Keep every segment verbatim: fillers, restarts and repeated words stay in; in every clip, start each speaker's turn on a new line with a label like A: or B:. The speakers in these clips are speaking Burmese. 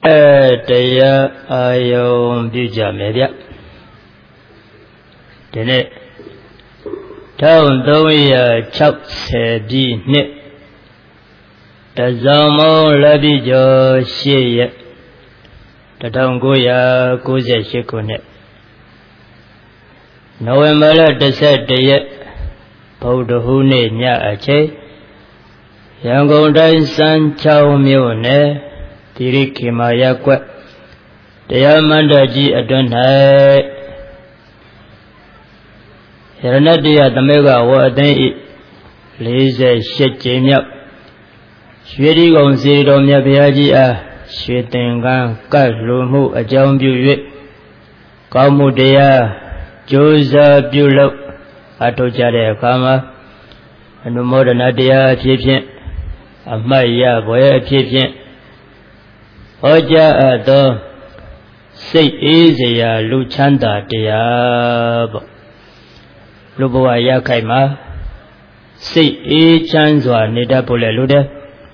A: တရားအာယုံပြုကြမယ်ဗျဒီနေ့တစ်ထောင်သုံးရာခြောက်ဆယ်ပြည့်နှစ်တဇောင်းမုံလက်ပြကျော်ရှစ်ရက်တစ်ထောင်ကိုးရာကိုးဆယ်ရှစ်ခုနှစ်နိုဝင်ဘာလတစ်ဆက်တရက်ဗုဒ္ဓဟူးနေ့ညအချိန်ရန်ကုန်တိုင်းစမ်းချောင်းမြို့နယ်တိရိခေမာရပ်ကွက်တရားမန္တကြီးအတွင်း၌ရဏတရသမေကဝအသိဤလေးဆယ်ရှစ်ကြိမ်မြောက်ရွှေဒီကုံစီတော်မြတ်ဘုရားကြီးအားရွှေသင်္ကန်းကတ်လူမှုအကြောင်းပြု၍ကောင်းမှုတရားကြိုးစားပြုလုပ်အထောက်ကြတဲ့အခါမှာအနုမောဒနာတရားအဖြစ်ဖြင့်အမှတ်ရဘွယ်အဖြစ်ဖြင့်ဟောကြားအပ်သောစိတ်အေးစရာလူချမ်းသာတရားပေါ့လူဘဝရခိုင်မှာစိတ်အေးချမ်းစွာနေတတ်ဖို့လည်းလိုတယ်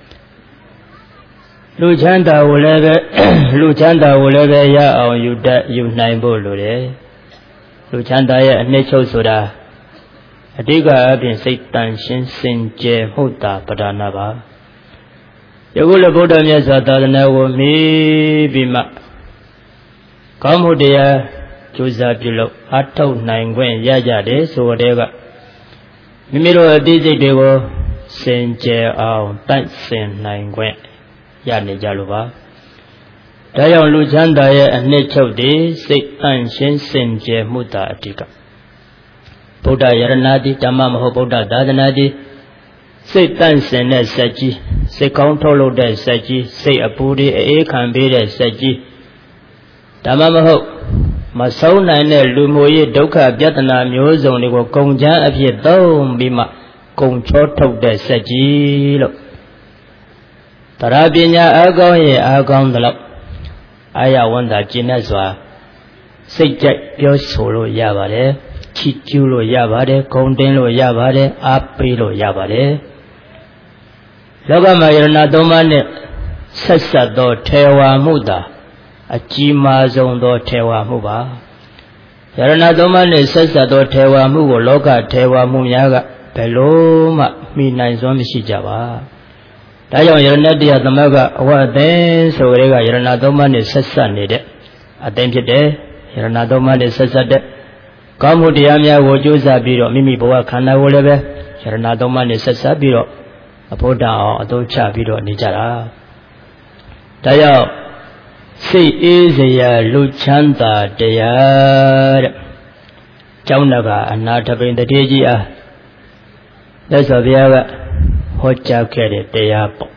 A: လူချမ်းသာကိုလည်းပဲလူချမ်းသာကိုလည်းပဲရအောင်ယူတတ်ယူနိုင်ဖို့လိုတယ်လူချမ်းသာရဲ့အနှစ်ချုပ်ဆိုတာအတိကအပြင်စိတ်တန်ရှင်းစင်ကြယ်မှုတာပဒါနာပါယခုလည်းဗုဒ္ဓမြတ်စွာသာသနာကိုမီးပြီးမှကောင်းမှုတရားကြိုးစားပြုလုပ်အထောက်နိုင်ခွင့်ရကြတယ်ဆိုတဲ့ကမိမိတို့အသိစိတ်တွေကိုစင်ကြယ်အောင်တတ်ဆင်နိုင်ခွင့်ရနေကြလို့ပါဒါကြောင့်လူချမ်းသာရဲ့အနှစ်ချုပ်တည်စိတ်တန့်ရှင်းစင်ကြယ်မှုတာအတိကဗုဒ္ဓယရဏတိဓမ္မမဟုတ်ဗုဒ္ဓသာသနာတိစိတ်တန့်စင်တဲ့စက်ကြီးစိတ်ကောင်းထုတ်လုပ်တဲ့စက်ကြီးစိတ်အပူတွေအေးခံပေးတဲ့စက်ကြီးဓမ္မမဟုတ်မဆုံးနိုင်တဲ့လူမျိုးရေးဒုက္ခပြဿနာမျိုးစုံတွေကိုကုန်ချမ်းအဖြစ်သုံးပြီးမှကုန်ချောထုတ်တဲ့စက်ကြီးလို့တရားပညာအကောင်းရဲ့အကောင်းသလောက်အာရဝန္တာကျင့်တတ်စွာစိတ်ကြိုက်ပြောဆိုလို့ရပါတယ်ချီးကျူးလို့ရပါတယ်ဂုဏ်တင်လို့ရပါတယ်အားပေးလို့ရပါတယ်လောကမှာယရဏသုံးပါးနဲ့ဆက်ဆက်သောထေဝါမှုသာအကြီးမားဆုံးသောထေဝါမှုပါယရဏသုံးပါးနဲ့ဆက်ဆက်သောထေဝါမှုကိုလောကထေဝါမှုများကဘယ်လို့မှမိနိုင်စွမ်းမရှိကြပါဒါကြောင့်ယရဏတရားသမဂအဝအသိဆိုကြတဲ့ကယရဏသုံးပါးနဲ့ဆက်ဆက်နေတဲ့အသိဖြစ်တယ်ယရဏသုံးပါးနဲ့ဆက်ဆက်တဲ့ကောင်းမှုတရားများကိုကြိုးစားပြီးတော့မိမိဘဝခန္ဓာကိုလည်းပဲယရဏသုံးပါးနဲ့ဆက်ဆက်ပြီးတော့အဖို့တအောင်အသုံးချပြီးတော့နေကြတာဒါကြောင့်စိတ်အေးစရာလူချမ်းသာတရားတဲ့ကျောင်းတော်ကအနာထပိန်တတိကြီးအားသက်စွာဘုရားကဟောကြားခဲ့တဲ့တရားပေါ့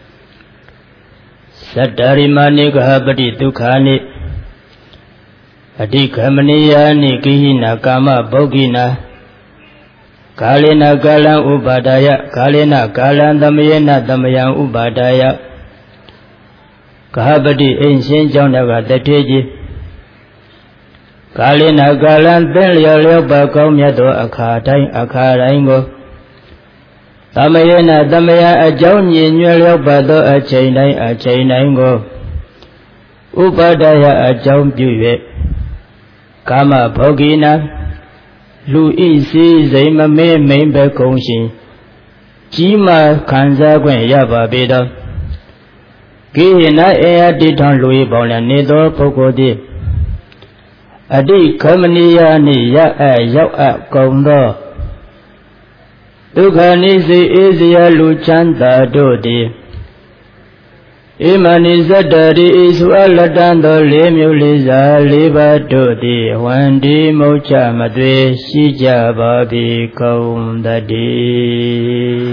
A: သတ္တရိမာနိကဟပတိဒုက္ခနိအဓိကမနိယာနိကိဟိနာကာမဗုဂ္ဂိနာကာလေနကာလံဥပါဒာယကာလေနကာလံသမယေနသမယံဥပါဒာယကဟပတိအိမ်ရှင်ကျောင်းတော်ကတထေကြီးကာလေနကာလံသင်လျော်လျော်ပါကောင်းမြတ်သောအခါတိုင်းအခါတိုင်းကိုသမယေနသမယံအကြောင်းညင်ညွှဲလျော်ပါသောအချိန်တိုင်းအချိန်တိုင်းကိုဥပါဒာယအကြောင်းပြု၍ကာမဗောဂိနာလူဤစည်းစိမ်မမေးမိန်ပဲကုန်ရှင်ကြီးမားခံစားခွင့်ရပါပေသောကိဟိနအေယတိထံလူဤပေါင်းလည်းနေသောပုဂ္ဂိုလ်သည်အတိခမနိယာနိရအပ်ရောက်အပ်ကုန်သောဒုက္ခနိစိအေးစရာလူချမ်းသာတို့သည်ဣမနိဇတ္တရိဣသုအလတံသောလေးမျိုးလေးစားလေးပါးတို့သည်ဝန္ဒီမုတ်ချမသွေရှိကြပါပြီကုန်တည်း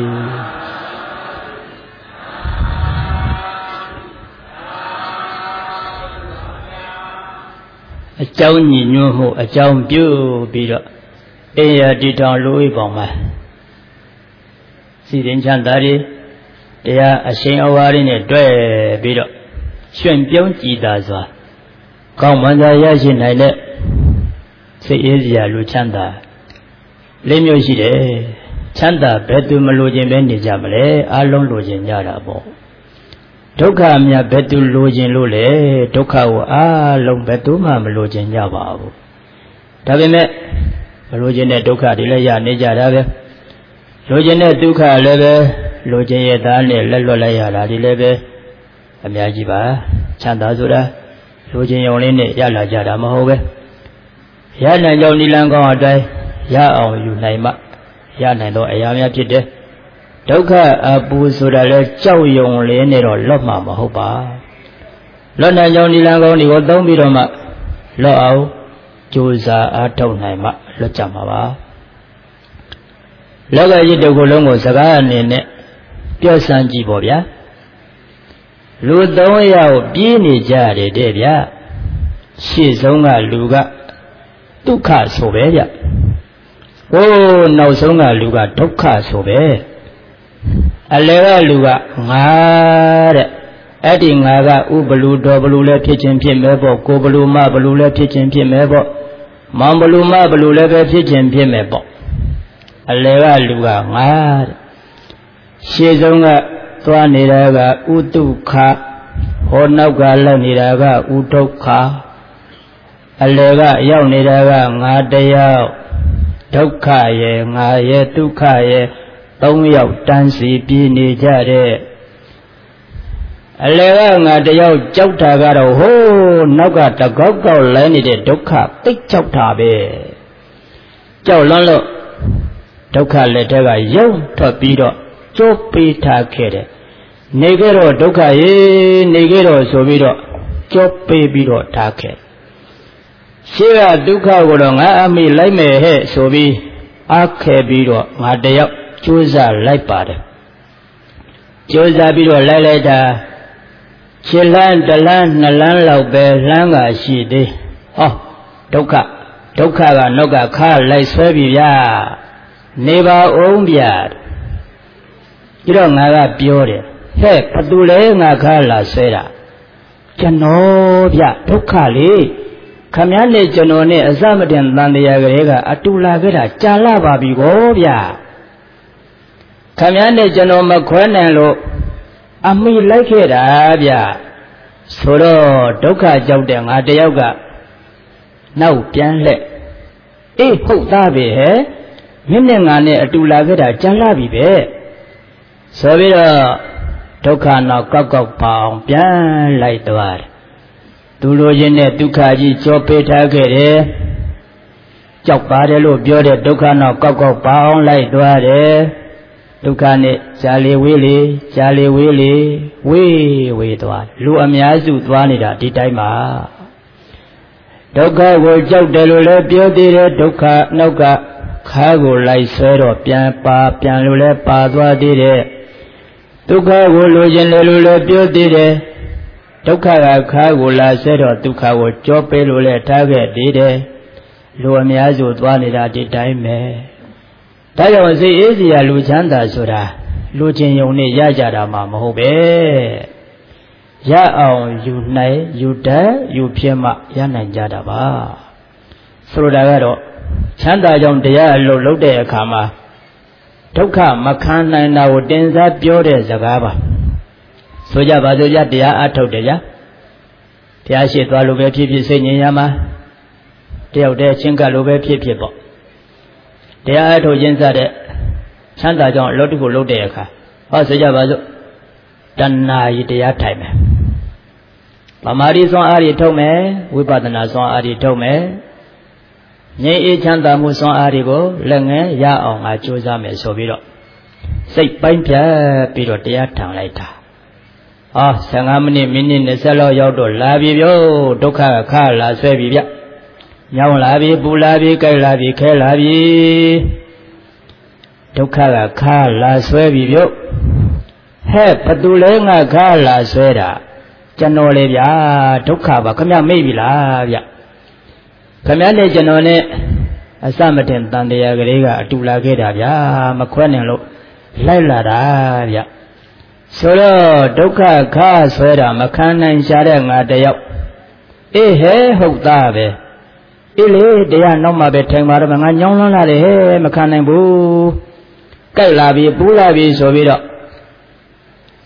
A: အကြောင်းညီညွတ်မှုအကြောင်းပြုပြီးတော့အေယတိထောင်လူဤပေါင်းမှာစီရင်ချမ်းသာရီတရားအရှင်အဝါရီနဲ့တွဲပြီးတော့ရှင်ပြုံးကြည်သာစွာကောင်းမှန်စွာရရှိနိုင်တဲ့စိတ်အေးစရာလူချမ်းသာလေးမျိုးရှိတယ်ချမ်းသာဘယ်သူမလိုချင်ပဲနေကြမလဲအလုံးလိုချင်ကြတာပေါ့ဒုက္ခမြတ်ဘယ်သူလိုချင်လို့လဲဒုက္ခကိုအားလုံးဘယ်သူမှမလိုချင်ကြပါဘူးဒါပေမဲ့မလိုချင်တဲ့ဒုက္ခတွေလည်းရနေကြတာပဲလိုချင်တဲ့ဒုက္ခလည်းပဲလိုချင်ရသားနဲ့လက်လွတ်လိုက်ရတာဒီလည်းပဲအများကြီးပါချမ်းသာဆိုတာလိုချင်ရုံလေးနဲ့ရလာကြတာမဟုတ်ပဲရနိုင်ကြောင်းနိလန်ကောင်းအတိုင်းရအောင်ယူနိုင်မှရနိုင်တော့အရာများဖြစ်တယ်ဒုက္ခအပူဆိုတာလဲကြောက်ရွံလေးနဲ့တော့လွတ်မှာမဟုတ်ပါလွတ်နိုင်ကြောင်းနိလန်ကောင်းတွေကိုသုံးပြီးတော့မှလွတ်အောင်ကြိုးစားအားထုတ်နိုင်မှလွတ်ကြမှာပါလောကကြီးတစ်ခုလုံးကိုစကားအနေနဲ့ပြောစမ်းကြည့်ပေါ့ဗျာလူသုံးယောက်ပြေးနေကြတယ်တဲ့ဗျာရှေ့ဆုံးကလူကဒုက္ခဆိုပဲဗျဟိုးနောက်ဆုံးကလူကဒုက္ခဆိုပဲအလယ်ကလူကငါတဲ့အဲ့ဒီငါကဥဘလူတော်ဘလူလည်းဖြစ်ခြင်းဖြစ်မယ်ပေါ့ကိုဘလူမဘလူလည်းဖြစ်ခြင်းဖြစ်မယ်ပေါ့မောင်ဘလူမဘလူလည်းပဲဖြစ်ခြင်းဖြစ်မယ်ပေါ့အလယ်ကလူကငါတဲ့ရှေ့ဆုံးကသွားနေတာကဥဒုက္ခဟောနောက်ကလည်းနေတာကဥဒုက္ခအလယ်ကရောက်နေတာကငါတယောက်ဒုက္ခရဲ့ငါရဲ့ဒုက္ခရဲ့သုံးယောက်တန်းစီပြေးနေကြတဲ့အလယ်ကငါတယောက်ကြောက်တာကတော့ဟိုးနောက်ကတကောက်ကောက်လဲနေတဲ့ဒုက္ခသိတ်ကြောက်တာပဲကြောက်လွန်းလို့ဒုက္ခလက်ထက်ကယုံထွက်ပြီးတော့ကျိုးပေးထားခဲ့တယ်နေကြတော့ဒုက္ခရေနေကြတော့ဆိုပြီးတော့ကျိုးပေးပြီးတော့ထားခဲ့ရှေ့ကဒုက္ခကိုတော့ငါအမိလိုက်မယ်ဟဲ့ဆိုပြီးအားခဲပြီးတော့ငါတယောက်ကြိုးစားလိုက်ပါတယ်ကြိုးစားပြီးတော့လိုက်လိုက်တာခြေလန်းတလန်းနှစ်လန်းလောက်ပဲလှမ်းကရှိသေးဟောဒုက္ခဒုက္ခကနောက်ကခါလိုက်ဆွဲပြီဗျာနေပါအောင်ဗျာပြီးတော့ငါကပြောတယ်ဟဲ့ဘသူလဲငါခါလာဆွဲတာကျွန်တော်ဗျဒုက္ခလေးခမည်းနဲ့ကျွန်တော်နဲ့အစမတင်တန်တရားကလေးကအတူလာခဲ့တာကြာလာပါပြီကောဗျာခမည်းနဲ့ကျွန်တော်မခွဲနိုင်လို့အမိလိုက်ခဲ့တာဗျာဆိုတော့ဒုက္ခကြောက်တဲ့ငါတယောက်ကနောက်ပြန်လှည့်အေးဟုတ်သားပဲဟဲ့မင်းနဲ့ငါနဲ့အတူလာခဲ့တာကြာလာပြီပဲဆိုပြီးတော့ဒုက္ခနောက်ကောက်ကောက်ပါအောင်ပြန်လိုက်သွားတယ်သူလိုချင်တဲ့ဒုက္ခကြီးကြောပေးထားခဲ့တယ်ကြောက်ပါတယ်လို့ပြောတဲ့ဒုက္ခနောက်ကောက်ကောက်ပါအောင်လိုက်သွားတယ်ဒုက္ခနဲ့ရှားလေဝေးလေရှားလေဝေးလေဝေးဝေးသွားလူအများစုသွားနေတာဒီတိုင်းပါဒုက္ခကိုကြောက်တယ်လို့လည်းပြောသေးတယ်ဒုက္ခနောက်ကခါကိုလိုက်ဆွဲတော့ပြန်ပါပြန်လို့လည်းပါသွားသေးတယ်ဒုက္ခကိုလိုချင်တယ်လို့လည်းပြောသေးတယ်ဒုက္ခကခါကိုလာဆွဲတော့ဒုက္ခကိုကြောပေးလို့လည်းထားခဲ့သေးတယ်လူအများစုသွားနေတာဒီတိုင်းပဲဒါကြောင့်စိတ်အေးစရာလူချမ်းသာဆိုတာလူချင်းယုံနဲ့ရကြတာမှမဟုတ်ပဲရအောင်ယူနိုင်ယူတတ်ယူဖြစ်မှရနိုင်ကြတာပါဆိုလိုတာကတော့ချမ်းသာကြောင့်တရားအလုပ်လုပ်တဲ့အခါမှာဒုက္ခမခံနိုင်တာကိုတင်စားပြောတဲ့စကားပါဆိုကြပါစို့ကြတရားအထုတ်တယ်ဗျာတရားရှိသွားလို့ပဲဖြစ်ဖြစ်စိတ်ငြိမ်ရမှာတယောက်တည်းချင်းကလို့ပဲဖြစ်ဖြစ်ပေါ့တရားအထုတ်ခြင်းစတဲ့ချမ်းသာကြောင့်အလုပ်တစ်ခုလုပ်တဲ့အခါဟောဆိုကြပါစို့တဏှာကြီးတရားထိုင်မယ်ဗမာရီစွမ်းအားတွေထုတ်မယ်ဝိပဿနာစွမ်းအားတွေထုတ်မယ်ငြိမ်းအေးချမ်းသာမှုစွမ်းအားတွေကိုလက်ငယ်ရအောင်ငါကြိုးစားမယ်ဆိုပြီးတော့စိတ်ပိုင်းဖြတ်ပြီးတော့တရားထံလိုက်တာဟောဆယ်ငါးမိနစ်မိနစ်၂၀လောက်ရောက်တော့လာပြီဗျို့ဒုက္ခခါလာဆွဲပြီဗျညောင်းလာပြီပူလာပြီကြိုက်လာပြီခဲလာပြီဒုက္ခကခါလာဆွဲပြီဗျို့ဟဲ့ဘသူလဲငါခါလာဆွဲတာကျွန်တော်လေဗျာဒုက္ခပါခမမိတ်ပြီလားဗျခမနဲ့ကျွန်တော်နဲ့အစမတင်တန်တရားကလေးကအတူလာခဲ့တာဗျာမခွဲနိုင်လို့လိုက်လာတာဗျဆိုတော့ဒုက္ခခါဆွဲတာမခံနိုင်ရှာတဲ့ငါတယောက်အေးဟဲဟုတ်သားပဲအေးလေတရားနောက်မှပဲထိုင်ပါတော့ငါညောင်းလွန်းလာတယ်ဟဲမခံနိုင်ဘူးကြိုက်လာပြီပူးလာပြီဆိုပြီးတော့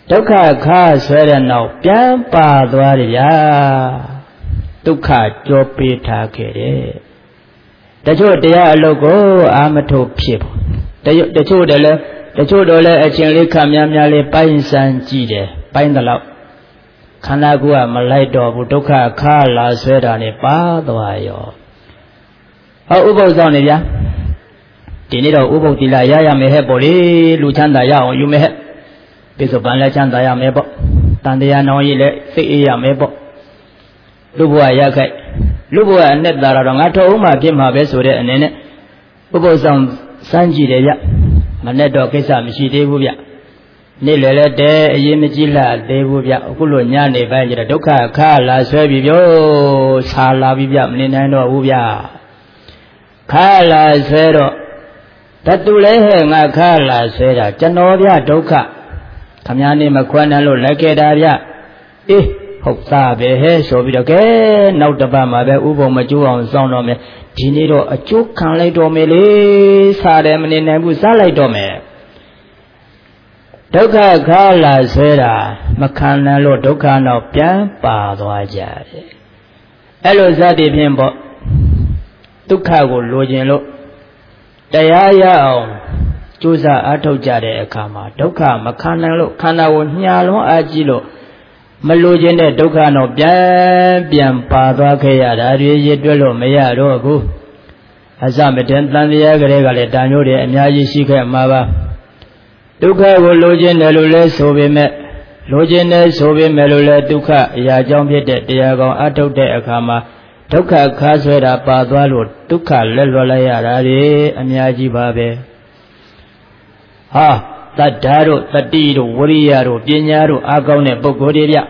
A: ဒုက္ခခါဆွဲတဲ့နောက်ပြန်ပါသွားတယ်ဗျာဒုက္ခကြောပေးထားခဲ့တယ်တချို့တရားအလုပ်ကိုအာမထုတ်ဖြစ်ဘူးတချို့တည်းလဲတချို့တော့လဲအချင်းလေးခပ်များများလေးပိုင်းစမ်းကြည့်တယ်ပိုင်းတယ်လို့ခန္ဓာကိုယ်ကမလိုက်တော့ဘူးဒုက္ခခါလာဆွဲတာနဲ့ပါသွားရောဟောဥပုသ်ဆောင်နေဗျာဒီနေ့တော့ဥပုသ်တိလာရရမယ်ဟဲ့ပေါ့လေလူချမ်းသာရအောင်ယူမယ်ဟဲ့ပိဿပန်လည်းချမ်းသာရမယ်ပေါ့တန်တရားနောင်ကြီးလည်းစိတ်အေးရမယ်ပေါ့လူဘဝရခိုက်လူဘဝအနဲ့သာတော့ငါထုံးမှဖြစ်မှာပဲဆိုတဲ့အနေနဲ့ဥပုသ်ဆောင်စမ်းကြည့်တယ်ဗျမနဲ့တော့ကိစ္စမရှိသေးဘူးဗျနေ့လည်းလည်းတဲအရင်မကြည့်လာသေးဘူးဗျအခုလိုညနေပိုင်းကျတော့ဒုက္ခခါလာဆွဲပြီပြောဆာလာပြီဗျမနေနိုင်တော့ဘူးဗျခါလာဆွဲတော့တတူလဲဟဲ့ငါခါလာဆွဲတာကျွန်တော်ဗျဒုက္ခခမည်းနေမခွန်းနိုင်လို့လက်ခဲ့တာဗျအေးဟုတ်သားပဲဟဲ့ဆိုပြီးတော့ကဲနောက်တစ်ပတ်မှာပဲဥပုံမကျိုးအောင်စောင့်တော့မယ်ဒီနေ့တော့အကျိုးခံလိုက်တော့မယ်လေစားတယ်မနေနိုင်ဘူးစားလိုက်တော့မယ်ဒုက္ခခါလာဆွဲတာမခံနိုင်လို့ဒုက္ခတော့ပြန်ပါသွားကြတယ်အဲ့လိုစသည်ဖြင့်ပေါ့ဒုက္ခကိုလိုချင်လို့တရားရအောင်ကြိုးစားအားထုတ်ကြတဲ့အခါမှာဒုက္ခမခံနိုင်လို့ခန္ဓာကိုညှာလွန်အားကြီးလို့မလိုချင်တဲ့ဒုက္ခတော့ပြန်ပြန်ပါသွားခဲ့ရတာတွေရည်တွက်လို့မရတော့ဘူးအစမတန်တန်တရားကလေးကလည်းတာမျိုးတွေအများကြီးရှိခဲ့မှာပါဒုက္ခကိုလိုချင်တယ်လို့လဲဆိုပေမဲ့လိုချင်တယ်ဆိုပေမဲ့လို့လဲဒုက္ခအရာကြောင့်ဖြစ်တဲ့တရားကောင်အထုတ်တဲ့အခါမှာဒုက္ခခါဆွဲတာပါသွားလို့ဒုက္ခလက်လွတ်လိုက်ရတာတွေအများကြီးပါပဲဟာတတ္တာတို့တတိတို့ဝရိယတို့ပညာတို့အားကောင်းတဲ့ပုဂ္ဂိုလ်တွေဗျ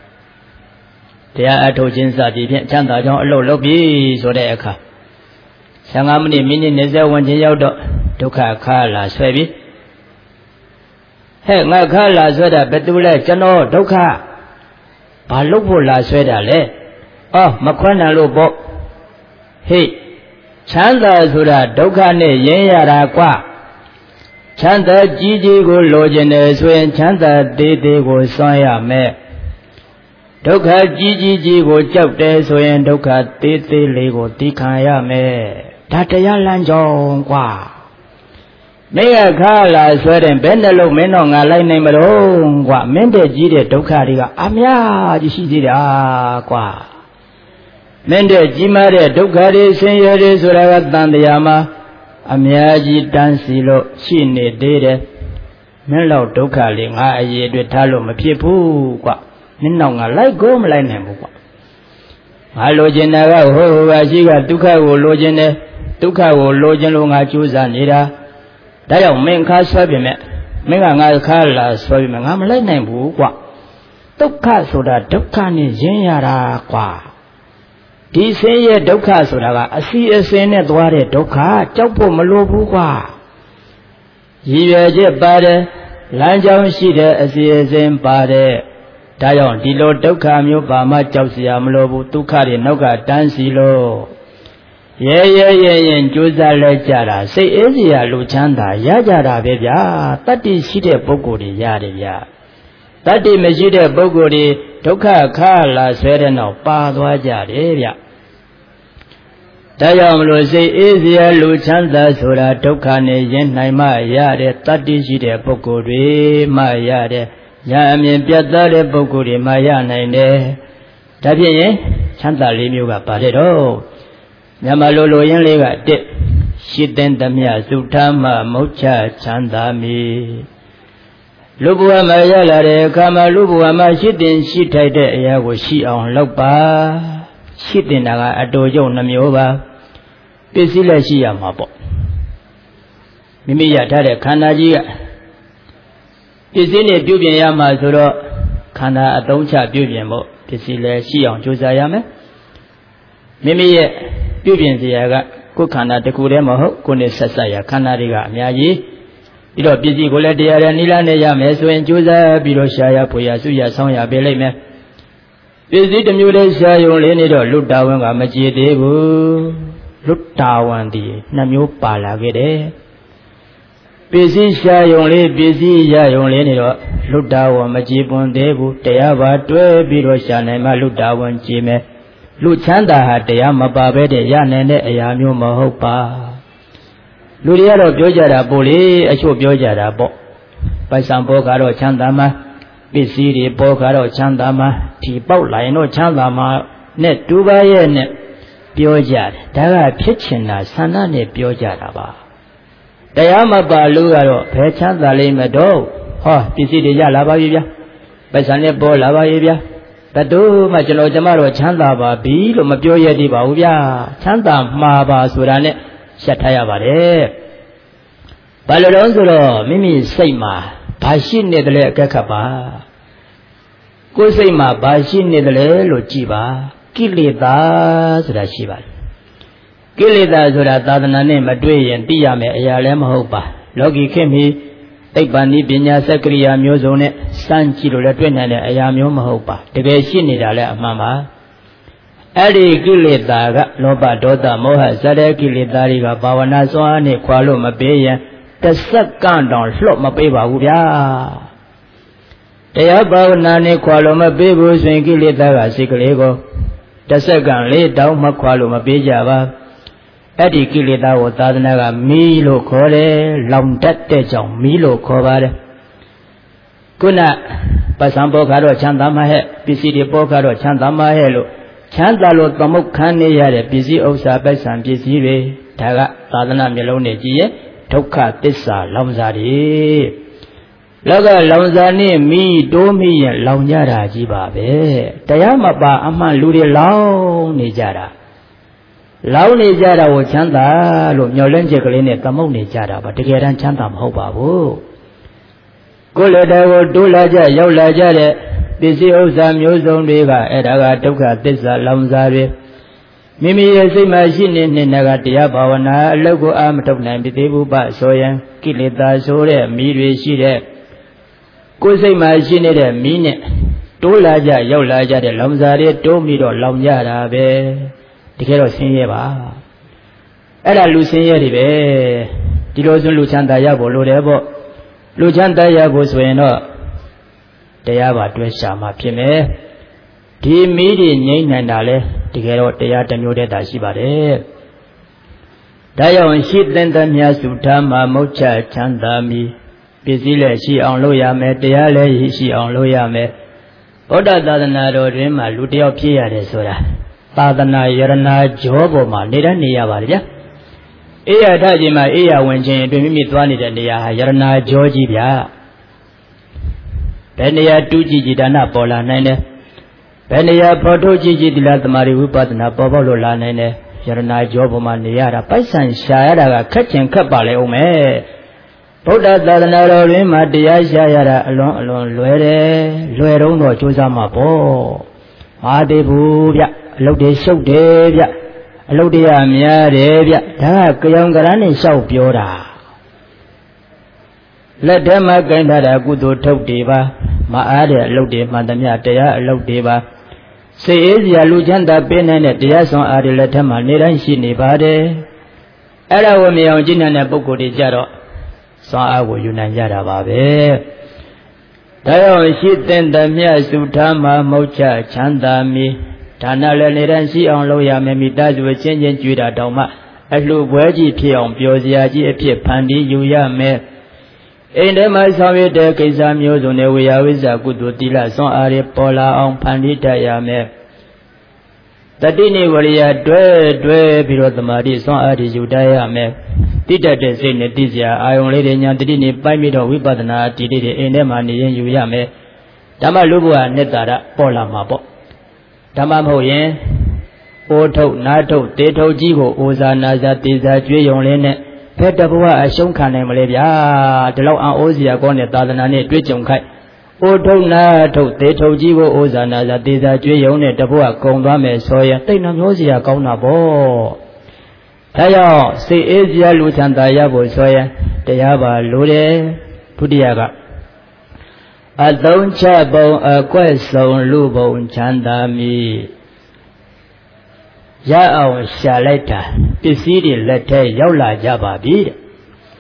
A: တရားအထုတ်ခြင်းစသည်ဖြင့်ချမ်းသာကြောင်းအလုပ်လုပ်ပြီဆိုတဲ့အခါဆယ်ငါးမိနစ်မိနစ်နှစ်ဆယ်ဝင်ချင်းရောက်တော့ဒုက္ခခါလာဆွဲပြီဟဲ့ငါခါလာဆွဲတာဘယ်သူလဲကျွန်တော်ဒုက္ခဘာလုပ်ဖို့လာဆွဲတာလဲအော်မခွန်းနိုင်လို့ပေါ့ဟေ့ချမ်းသာဆိုတာဒုက္ခနဲ့ရင်းရတာကွာချမ်းသာကြီးကြီးကိုလိုချင်တယ်ဆိုရင်ချမ်းသာသေးသေးကိုစွန့်ရမယ်ဒုက္ခကြီးကြီးကြီးကိုကြောက်တယ်ဆိုရင်ဒုက္ခသေးသေးလေးကိုသိခံရမယ်ဒါတရားလမ်းကြောင်းကွာမင်းကခါလာဆွဲတယ်ဘယ်နှလုံးမင်းတော့ငါလိုက်နိုင်မလို့ကွာမင်းတဲ့ကြီးတဲ့ဒုက္ခတွေကအများကြီးရှိသေးတာကွာမင်းတဲ့ကြီးမားတဲ့ဒုက္ခတွေဆင်းရဲတွေဆိုတာကတန်တရားမှာအများကြီးတန်းစီလို့ရှိနေသေးတယ်မင်းလောက်ဒုက္ခလေးငါအရေးအတွက်ထားလို့မဖြစ်ဘူးကွမင်းတော့ငါလိုက်ကိုမလိုက်နိုင်ဘူးကွငါလိုချင်တာကဟိုဟိုကရှိကဒုက္ခကိုလိုချင်တယ်ဒုက္ခကိုလိုချင်လို့ငါကြိုးစားနေတာဒါကြောင့်မင်းခါဆွဲပြင်မဲ့မင်းကငါခါလာဆွဲပြင်မဲ့ငါမလိုက်နိုင်ဘူးကွဒုက္ခဆိုတာဒုက္ခနဲ့ရင်းရတာကွာဒီဆင်းရဲဒုက္ခဆိုတာကအစီအစဉ်နဲ့သွားတဲ့ဒုက္ခကြောက်ဖို့မလိုဘူးကွာရည်ရွယ်ချက်ပါတယ်လမ်းကြောင်းရှိတဲ့အစီအစဉ်ပါတယ်ဒါကြောင့်ဒီလိုဒုက္ခမျိုးဘာမှကြောက်စရာမလိုဘူးဒုက္ခတွေနောက်ကတန်းစီလို့ရဲရဲရဲရင်ကြိုးစားလဲကြတာစိတ်အေးစရာလူချမ်းသာရကြတာပဲဗျာတတ္တိရှိတဲ့ပုဂ္ဂိုလ်တွေရတယ်ဗျာတတ္တိမရှိတဲ့ပုဂ္ဂိုလ်တွေဒုက္ခခါလာဆွဲတဲ့နောက်ပါသွားကြတယ်ဗျဒါကြောင့်မလို့စိတ်အေးစရာလူချမ်းသာဆိုတာဒုက္ခနဲ့ရင်နိုင်မှရတဲ့တတ္တိရှိတဲ့ပုဂ္ဂိုလ်တွေမှရတဲ့ညာအမြင်ပြတ်သားတဲ့ပုဂ္ဂိုလ်တွေမှရနိုင်တယ်ဒါဖြင့်ရင်ချမ်းသာလေးမျိုးကပါတယ်တော့မြန်မာလိုလိုရင်းလေးကတစ်ရှိတဲ့သမျှသုထမမုတ်ချချမ်းသာမည်လူဘဝမှာရလာတဲ့အခါမှာလူဘဝမှာရှိတင်ရှိထိုက်တဲ့အရာကိုရှိအောင်လုပ်ပါရှိတင်တာကအတူကျုံနှမျိုးပါပစ္စည်းလည်းရှိရမှာပေါ့မိမိရထားတဲ့ခန္ဓာကြီးကပစ္စည်းနဲ့ပြုပြင်ရမှာဆိုတော့ခန္ဓာအသုံးချပြုပြင်ဖို့ပစ္စည်းလည်းရှိအောင်ကြိုးစားရမယ်မိမိရဲ့ပြုပြင်စရာကကိုယ်ခန္ဓာတစ်ခုတည်းမဟုတ်ကိုယ်နဲ့ဆက်ဆက်ရခန္ဓာတွေကအများကြီးပြီးတော့ပစ္စည်းကိုလည်းတရားရနိလနဲ့ရမယ်ဆိုရင်ကြိုးစားပြီးတော့ရှာရဖွေရစုရဆောင်းရပေးလိုက်မယ်ပစ္စည်းတစ်မျိုးတည်းရှာယုံလေးနေတော့လွတ်တာဝန်ကမကြည်သေးဘူးလွတ်တာဝန်ဒီနှစ်မျိုးပါလာခဲ့တယ် Busy shy only busy ya only Luda one Majibun debu Teava twe Biroshan and Maluda one Jime Luchanda had the Yamababe de Yan and Ayamu Mahopa Ludiaro Biojara Bully a show Biojara Bo by some Bogaro Chandama Busy Bogaro Chandama Tipo Lino Chandama Net Dubai net Biojar Dara Pitchina Sanane Biojaraba Dayama Balugaro, Pechan the Limado, oh, Pisi de Yalabavia, Pesane Bolavia, Tadu, Majolo Jamaro, Chandaba, Bilo, Mabioya di Bavia, Chanda, Maba, Surane, Shatayabare Balonzoro, Mimi Seima, Pashin Nedle Kakapa Kusema, Bashin Nedle, Luchiba, Kilida, Surashiva. Kilida Zura Tadanane Madwe and Diame Ayalem Hopa. Logi came he, Tepani Pinya Sakria Musone, Sanchiro Latwin and Ayamium Hopa. The Geshinidale Mama Adi Kilida, Loba Dota Moha Sada Kilidariga Bavana Soane Kualo Mabaya, the second on Slop Mabeba Ubia. They are Bavanane Kualo Mabebus and Kilida Sikalego. The second lay down Makualo Mabejava. Adi Kilida or Tadanaga Milo Kore, Long Tatejong, Milo Kovare. Kuna Pasambo Karo Chandama he, Pisi de Bokaro Chandama helo, Chandalo Pamukane Yare, Pisi Osa Besan Pisi, Taga, Tadana Melone Gie, Toka Tessa, Lamzari. Laga Lamzani, me, Domi, Launjara Jibabe, Tayama Ba Ama Luri Lao Nijara. Launi Jara or Chanda, Yolenja Glen, Tamoni Jara, but to get on Chandam Hoba. Golada, Dulaja, Yolaja, Busy Osa, Muson Riva, Edaga, Toka, Tessa, Lamzari. Mimi, a same machine in Nagatia, Bawana, Logo Am Toknam, Bitebu, Bat Soya, Kilita, Sore, Miri, Shire. Kose machine, Mine, Dulaja, Yolaja, the Lamzari, Tomido, Lamjara, Be. Tikero Sinyeva Ella Lucinia Rive, Tilosun Luchanda Yabo, Lodebo, Luchanda Yabo Sueno, Tayaba Dweshama Pime, Ti Midi Nin and Ale, Tikero Tayata Mude Dashibare. Dayon shit then the Miasutama Mocha Chandami, Pisile, she on Loyame, Tayale, she on Loyame, Oda Dadanado Rima, Ludio Pia de Sora. Tadana Yarana Joboma, Nida Niavaria. Ea Dajima, Ea Wenjin, Bimituani, Nia, Yarana Georgia. Penia Tuji Dana Pola Nene. Penia Protoji Dilatamari Upatana Pobolo Nene, Yarana Joboma Niara, Paisan Shara, Catching Kapale Ome. Poda Dadanaro Rima, Dia Shayara, alone, alone, Luere, Lueron or Chusama Po. Madebubia. Look they so devia, look the amia devia, dark young granny so pura. Let them again that a good top diva, my idea look the Madamia dea, look diva. Say is ya lujanda pen and at the Yason Adi let him a near and she nevade. Ella me on Gin and a book of the Jaro. So I will unite Jara Babe. Dayo she then the Mia Sutama Mocha Chandami. Tana Leransi on Loya Memidas were changing Judah Doma, a little wedgie pion, Bioziaji, a pia pandi, Yuya me. In the Masawi de Kizamio, on we are with a good dilla, son Ari Pola on Pandita Yame. The Dini Waria dwe dwe below the Madi, son Ari Judaya me. Tita de Sine Dizia, I only didn't buy me the Wibadana, did it in the money in Yuyame. Tamalubua Netara, Pola Mabo. Tamamoyen, Oto, Nato, Teto Jigo, Oza Naza, Tiza, Juyonlene, Petabua, a Shunkan and Malavia, the law and Ozia gone at Tadanane, Twitchunkai, Oto, Nato, Teto Jigo, Oza Naza, Tiza, Juyone, Tabua, Kongame, Soya, Tinamosia, Kaunabo. Tayo, say Asia Lucanda Yabo Soya, Tayaba, Lure, Pudiaga. A don't chabo a question lubo chandami. Yao shaleta, Pisidi lete yola jababi.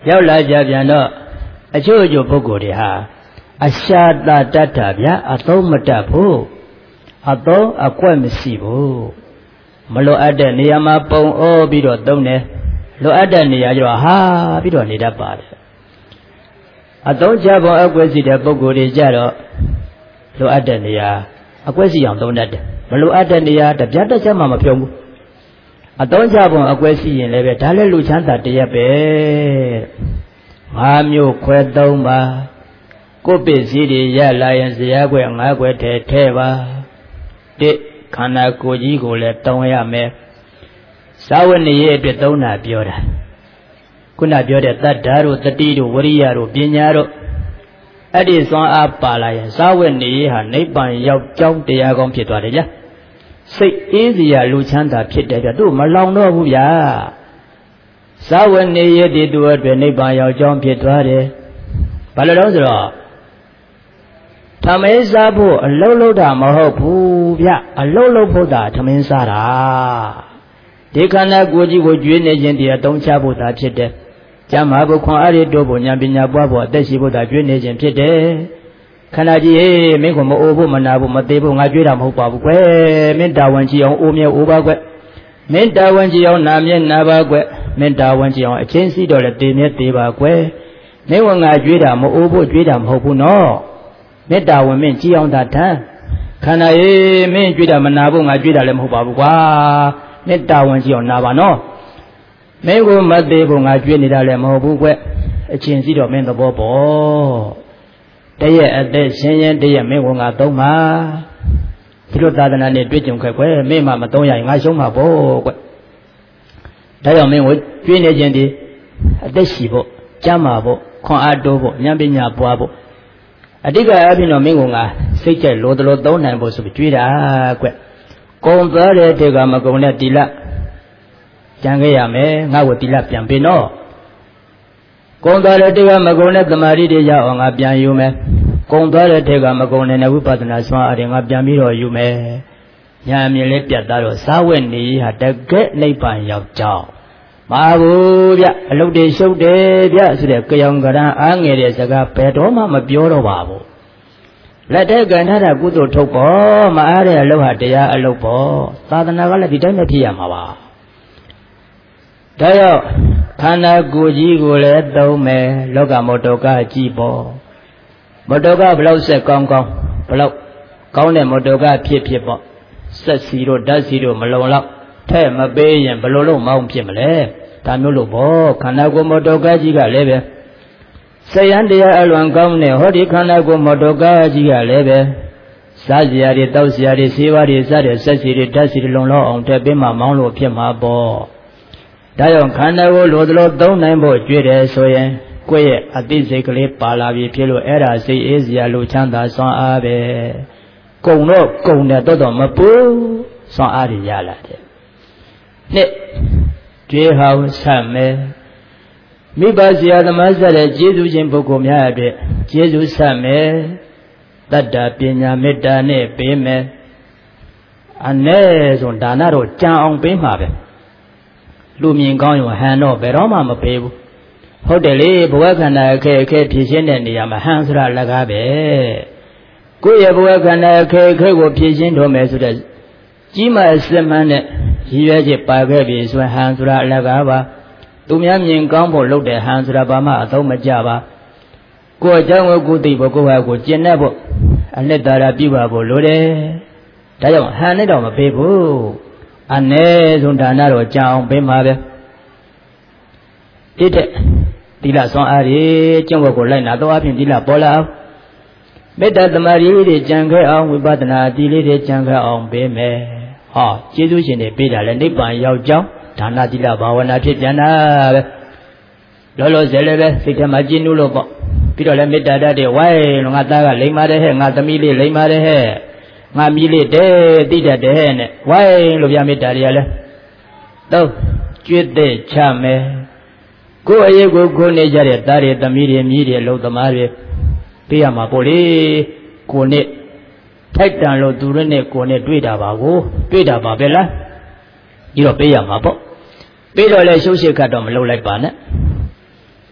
A: ရောက်လာကြပြန်တော့အချို့အချို့ပုဂ္ဂိုလ်တွေဟာအရှာတာတတ်တာဗျာအသုံးမတတ်ဘူးအသုံးအကွက်မရှိဘူးမလိုအပ်တဲ့နေရာမှာပုံအောပြီးတော့သုံးတယ်လိုအပ်တဲ့နေရာကျတော့ဟာပြီးတော့နေတတ်ပါတယ်အသုံးချပုံအကွက်စီတဲ့ပုဂ္ဂိုလ်တွေကြတော့လိုအပ်တဲ့နေရာအကွက်စီအောင်သုံးတတ်တယ်မလိုအပ်တဲ့နေရာတပြတ်တချက်မှမဖြုံးဘူးအသုံးချပုံအကွက်စီရင်လည်းပဲဒါလည်းလူချမ်းသာတရက်ပဲငါးမျိုးခွဲသုံးပါကိုပစ္စည်းတွေရလာရင်ဇရာခွဲငါးခွဲထဲထဲပါတစ်ခန္ဓာကိုယ်ကြီးကိုလည်းတောင်းရမယ်စာဝတ်နေရေးအတွက်သုံးတာပြောတာခုနပြောတဲ့တတ္တာတို့တတိတို့ဝရိယတို့ပညာတို့အဲ့ဒီစွမ်းအားပါလာရင်စာဝတ်နေရေးဟာနိဗ္ဗာန်ရောက်ကြောင်းတရားကောင်းဖြစ်သွားတယ်ဗျာစိတ်အေးစရာလူချမ်းသာဖြစ်တယ်ဗျာသူ့မလောင်တော့ဘူးဗျာစာဝတ်နေရေးဒီသူအတွက်နိဗ္ဗာန်ရောက်ကြောင်းဖြစ်သွားတယ်ဘာလို့လဲဆိုတော့ထမင်းစားဖို့အလုံးလုံးတာမဟုတ်ဘူးဗျအလုံးလုံးဖို့တာထမင်းစားတာဒီခန္ဓာကိုယ်ကြီးကိုကျွေးနေခြင်းတည်းအသုံးချဖို့တာဖြစ်တယ်ကျမ်းမာဖို့ခွန်အားရတို့ဖို့ဉာဏ်ပညာပွားဖို့အသက်ရှိဖို့တာကျွေးနေခြင်းဖြစ်တယ်ခန္ဓာကြီးဟေးမင်းကမအိုးဖို့မနာဖို့မသေးဖို့ငါကျွေးတာမဟုတ်ပါဘူးကွယ်မင်းတာဝန်ကြီးအောင်အိုးမြဲအိုးပါကွယ်မင်းတာဝန်ကြီးအောင်နာမြဲနာပါကွယ်မင်းတာဝန်ကြီးအောင်အချင်းစီတော့လည်းတေမြဲတေပါကွယ်မင်းကငါကျွေးတာမအိုးဖို့ကျွေးတာမဟုတ်ဘူးနော်မေတ္တာဝင်မင်းကြည်အောင်သာထမ်းခန္ဓာရေးမင်းကြွေးတာမနာဖို့ငါကြွေးတာလည်းမဟုတ်ပါဘူးကွာမေတ္တာဝင်ကြည်အောင်နာပါနော်မင်းကိုမသေးဖို့ငါကြွေးနေတာလည်းမဟုတ်ဘူးကွအချင်းစီတော့မင်းသဘောပေါ်တရက်အသက်ရှင်ရင်တရက်မင်းကငါသုံးပါဒီလိုသာသနာနဲ့တွေ့ကြုံခဲ့ကွမင်းမှမသုံးရရင်ငါရှုံးမှာပေါ့ကွဒါကြောင့်မင်းကိုကြွေးနေခြင်းဒီအသက်ရှိဖို့ကျမ်းမာဖို့ခွန်အားတိုးဖို့ဉာဏ်ပညာပွားဖို့အတိတ်ကအပြင်တော့မင်းကငါစိတ်ကြိုက်လိုတလို့သုံးနိုင်ဖို့ဆိုပြီးကြွေးတာကွကုံသွားတဲ့တေကမကုံတဲ့တိလကြံခဲ့ရမယ်ငါ့ကိုတိလပြန်ပေးနော်ကုံသွားတဲ့တေကမကုံတဲ့သမာဓိတွေရအောင်ငါပြန်ယူမယ်ကုံသွားတဲ့တေကမကုံတဲ့ဝိပဿနာဆွမ်းအားတွေငါပြန်ပြီးတော့ယူမယ်ညာမြင်လေးပြတ်သားတော့စာဝတ်နေဟာတကယ်နိဗ္ဗာန်ရောက်ကြောင်းမဟုတ်ဗျအလုတ်တွေရှုပ်တယ်ဗျဆိုတဲ့ကြောင်ကရန်အားငယ်တဲ့စကားဘယ်တော့မှမပြောတော့ပါဘူးလက်တဲ့ကံထားတာကုသိုလ်ထုတ်ပေါ်မအားတဲ့အလုတ်ဟာတရားအလုတ်ပေါ်သာသနာကလည်းဒီတိုင်းပဲဖြစ်ရမှာပါဒါကြောင့်ခန္ဓာကိုယ်ကြီးကိုလည်းသုံးမယ်လောကမောတောကကြည်ပေါ်မောတောကဘလောက်ဆက်ကောင်းကောင်းဘလောက်ကောင်းတဲ့မောတောကဖြစ်ဖြစ်ပေါ့စက်စီတို့ဓာတ်စီတို့မလုံလောက်ထဲ့မပေးရင်ဘလို့လို့မောင်းဖြစ်မလဲဒါမျိုးလို့ပေါ့ခန္ဓာကိုယ်မောတောကကြီးကလည်းပဲဆယံတရားအလွန်ကောင်းတဲ့ဟောဒီခန္ဓာကိုယ်မောတောကကြီးကလည်းပဲစားစရာတွေတောက်စရာတွေဆေးဝါးတွေစတဲ့စက်စီတွေဓာတ်စီတွေလုံလောက်အောင်ထည့်ပေးမှမောင်းလို့ဖြစ်မှာပေါ့ဒါကြောင့်ခန္ဓာကိုယ်လိုသလိုသုံးနိုင်ဖို့ကြွေးတယ်ဆိုရင်ကိုယ့်ရဲ့အသိစိတ်ကလေးပါလာပြီဖြစ်လို့အဲ့ဒါစိတ်အေးစရာလိုချမ်းသာစွမ်းအားပဲကုံတော့ကုံတယ်တော့တော့မပူစွမ်းအားတွေရလာတယ်နှစ်ကြွေးဟောင်းဆက်မယ်မိဘဆရာသမားဆက်တဲ့ကျေးဇူးရှင်ပုဂ္ဂိုလ်များအတွက်ကျေးဇူးဆက်မယ်တတ္တပညာမေတ္တာနဲ့ပေးမယ်အ ਨੇ ဆိုဒါနတော့ကြံအောင်ပေးမှာပဲလူမြင်ကောင်းရင်ဟန်တော့ဘယ်တော့မှမပေးဘူးဟုတ်တယ်လေဘဝခန္ဓာအခက်အခဲဖြည့်ရှင်းတဲ့နေရာမှာဟန်ဆိုတာလက်ကားပဲကိုယ့်ရဲ့ဘဝခန္ဓာအခက်အခဲကိုဖြည့်ရှင်းတော့မယ်ဆိုတဲ့ကြီးမားအစစ်မှန်းတဲ့ရည်ရွယ်ချက်ပါခဲ့ပြီဆိုရင်ဟန်ဆိုတာအလကားပါသူများမြင်ကောင်းဖို့လုပ်တဲ့ဟန်ဆိုတာဘာမှအသုံးမကျပါကိုယ်အကြောင်းကိုကိုသိဖို့ကိုယ့်ဟာကိုကျင့်တတ်ဖို့အနှစ်သာရပြုပါဖို့လိုတယ်ဒါကြောင့်ဟန်နဲ့တော့မပေးဘူးအ ਨੇ ဆိုဒါနတော့ကြအောင်ပေးမှာပဲတိတဲ့သီလစွမ်းအားတွေကျင့်ဝတ်ကိုလိုက်နာတော့အပြင်သီလပေါ်လာအောင်မေတ္တာသမာဓိတွေကြံခဲ့အောင်ဝိပဿနာအတိလေးတွေကြံခဲ့အောင်ပေးမယ်ဟောကျေးဇူးရှင်တွေပေးတာလဲနိဗ္ဗာန်ရောက်ကြောင်းဒါနသီလဘာဝနာဖြစ်ပြန်တာပဲလောလောဆယ်လည်းပဲစိတ်ထဲမှာကျဉ်းလို့ပေါ့ပြီးတော့လည်းမေတ္တာဓာတ်တွေဝိုင်းလို့ငါသားကလိမ္မာတယ်ဟဲ့ငါသမီးလေးလိမ္မာတယ်ဟဲ့ငါမြည်လေးတဲတိတတ်တယ်ဟဲ့နဲ့ဝိုင်းလို့ပြမေတ္တာတွေကလည်းတော့ကျွတ်တဲ့ချမယ်ကိုယ်အရေးကိုကိုနေကြတဲ့သားတွေသမီးတွေမြည်တွေလုံသမားတွေပေးရမှာပေါ့လေကိုနဲ့ထိုက်တန်လို့သူတို့နဲ့ကိုနဲ့တွေ့တာပါကိုတွေ့တာပါပဲလားဒီတော့ပေးရမှာပေါ့ပေးတော့လဲရှုပ်ရှက်ခတ်တော့မလုပ်လိုက်ပါနဲ့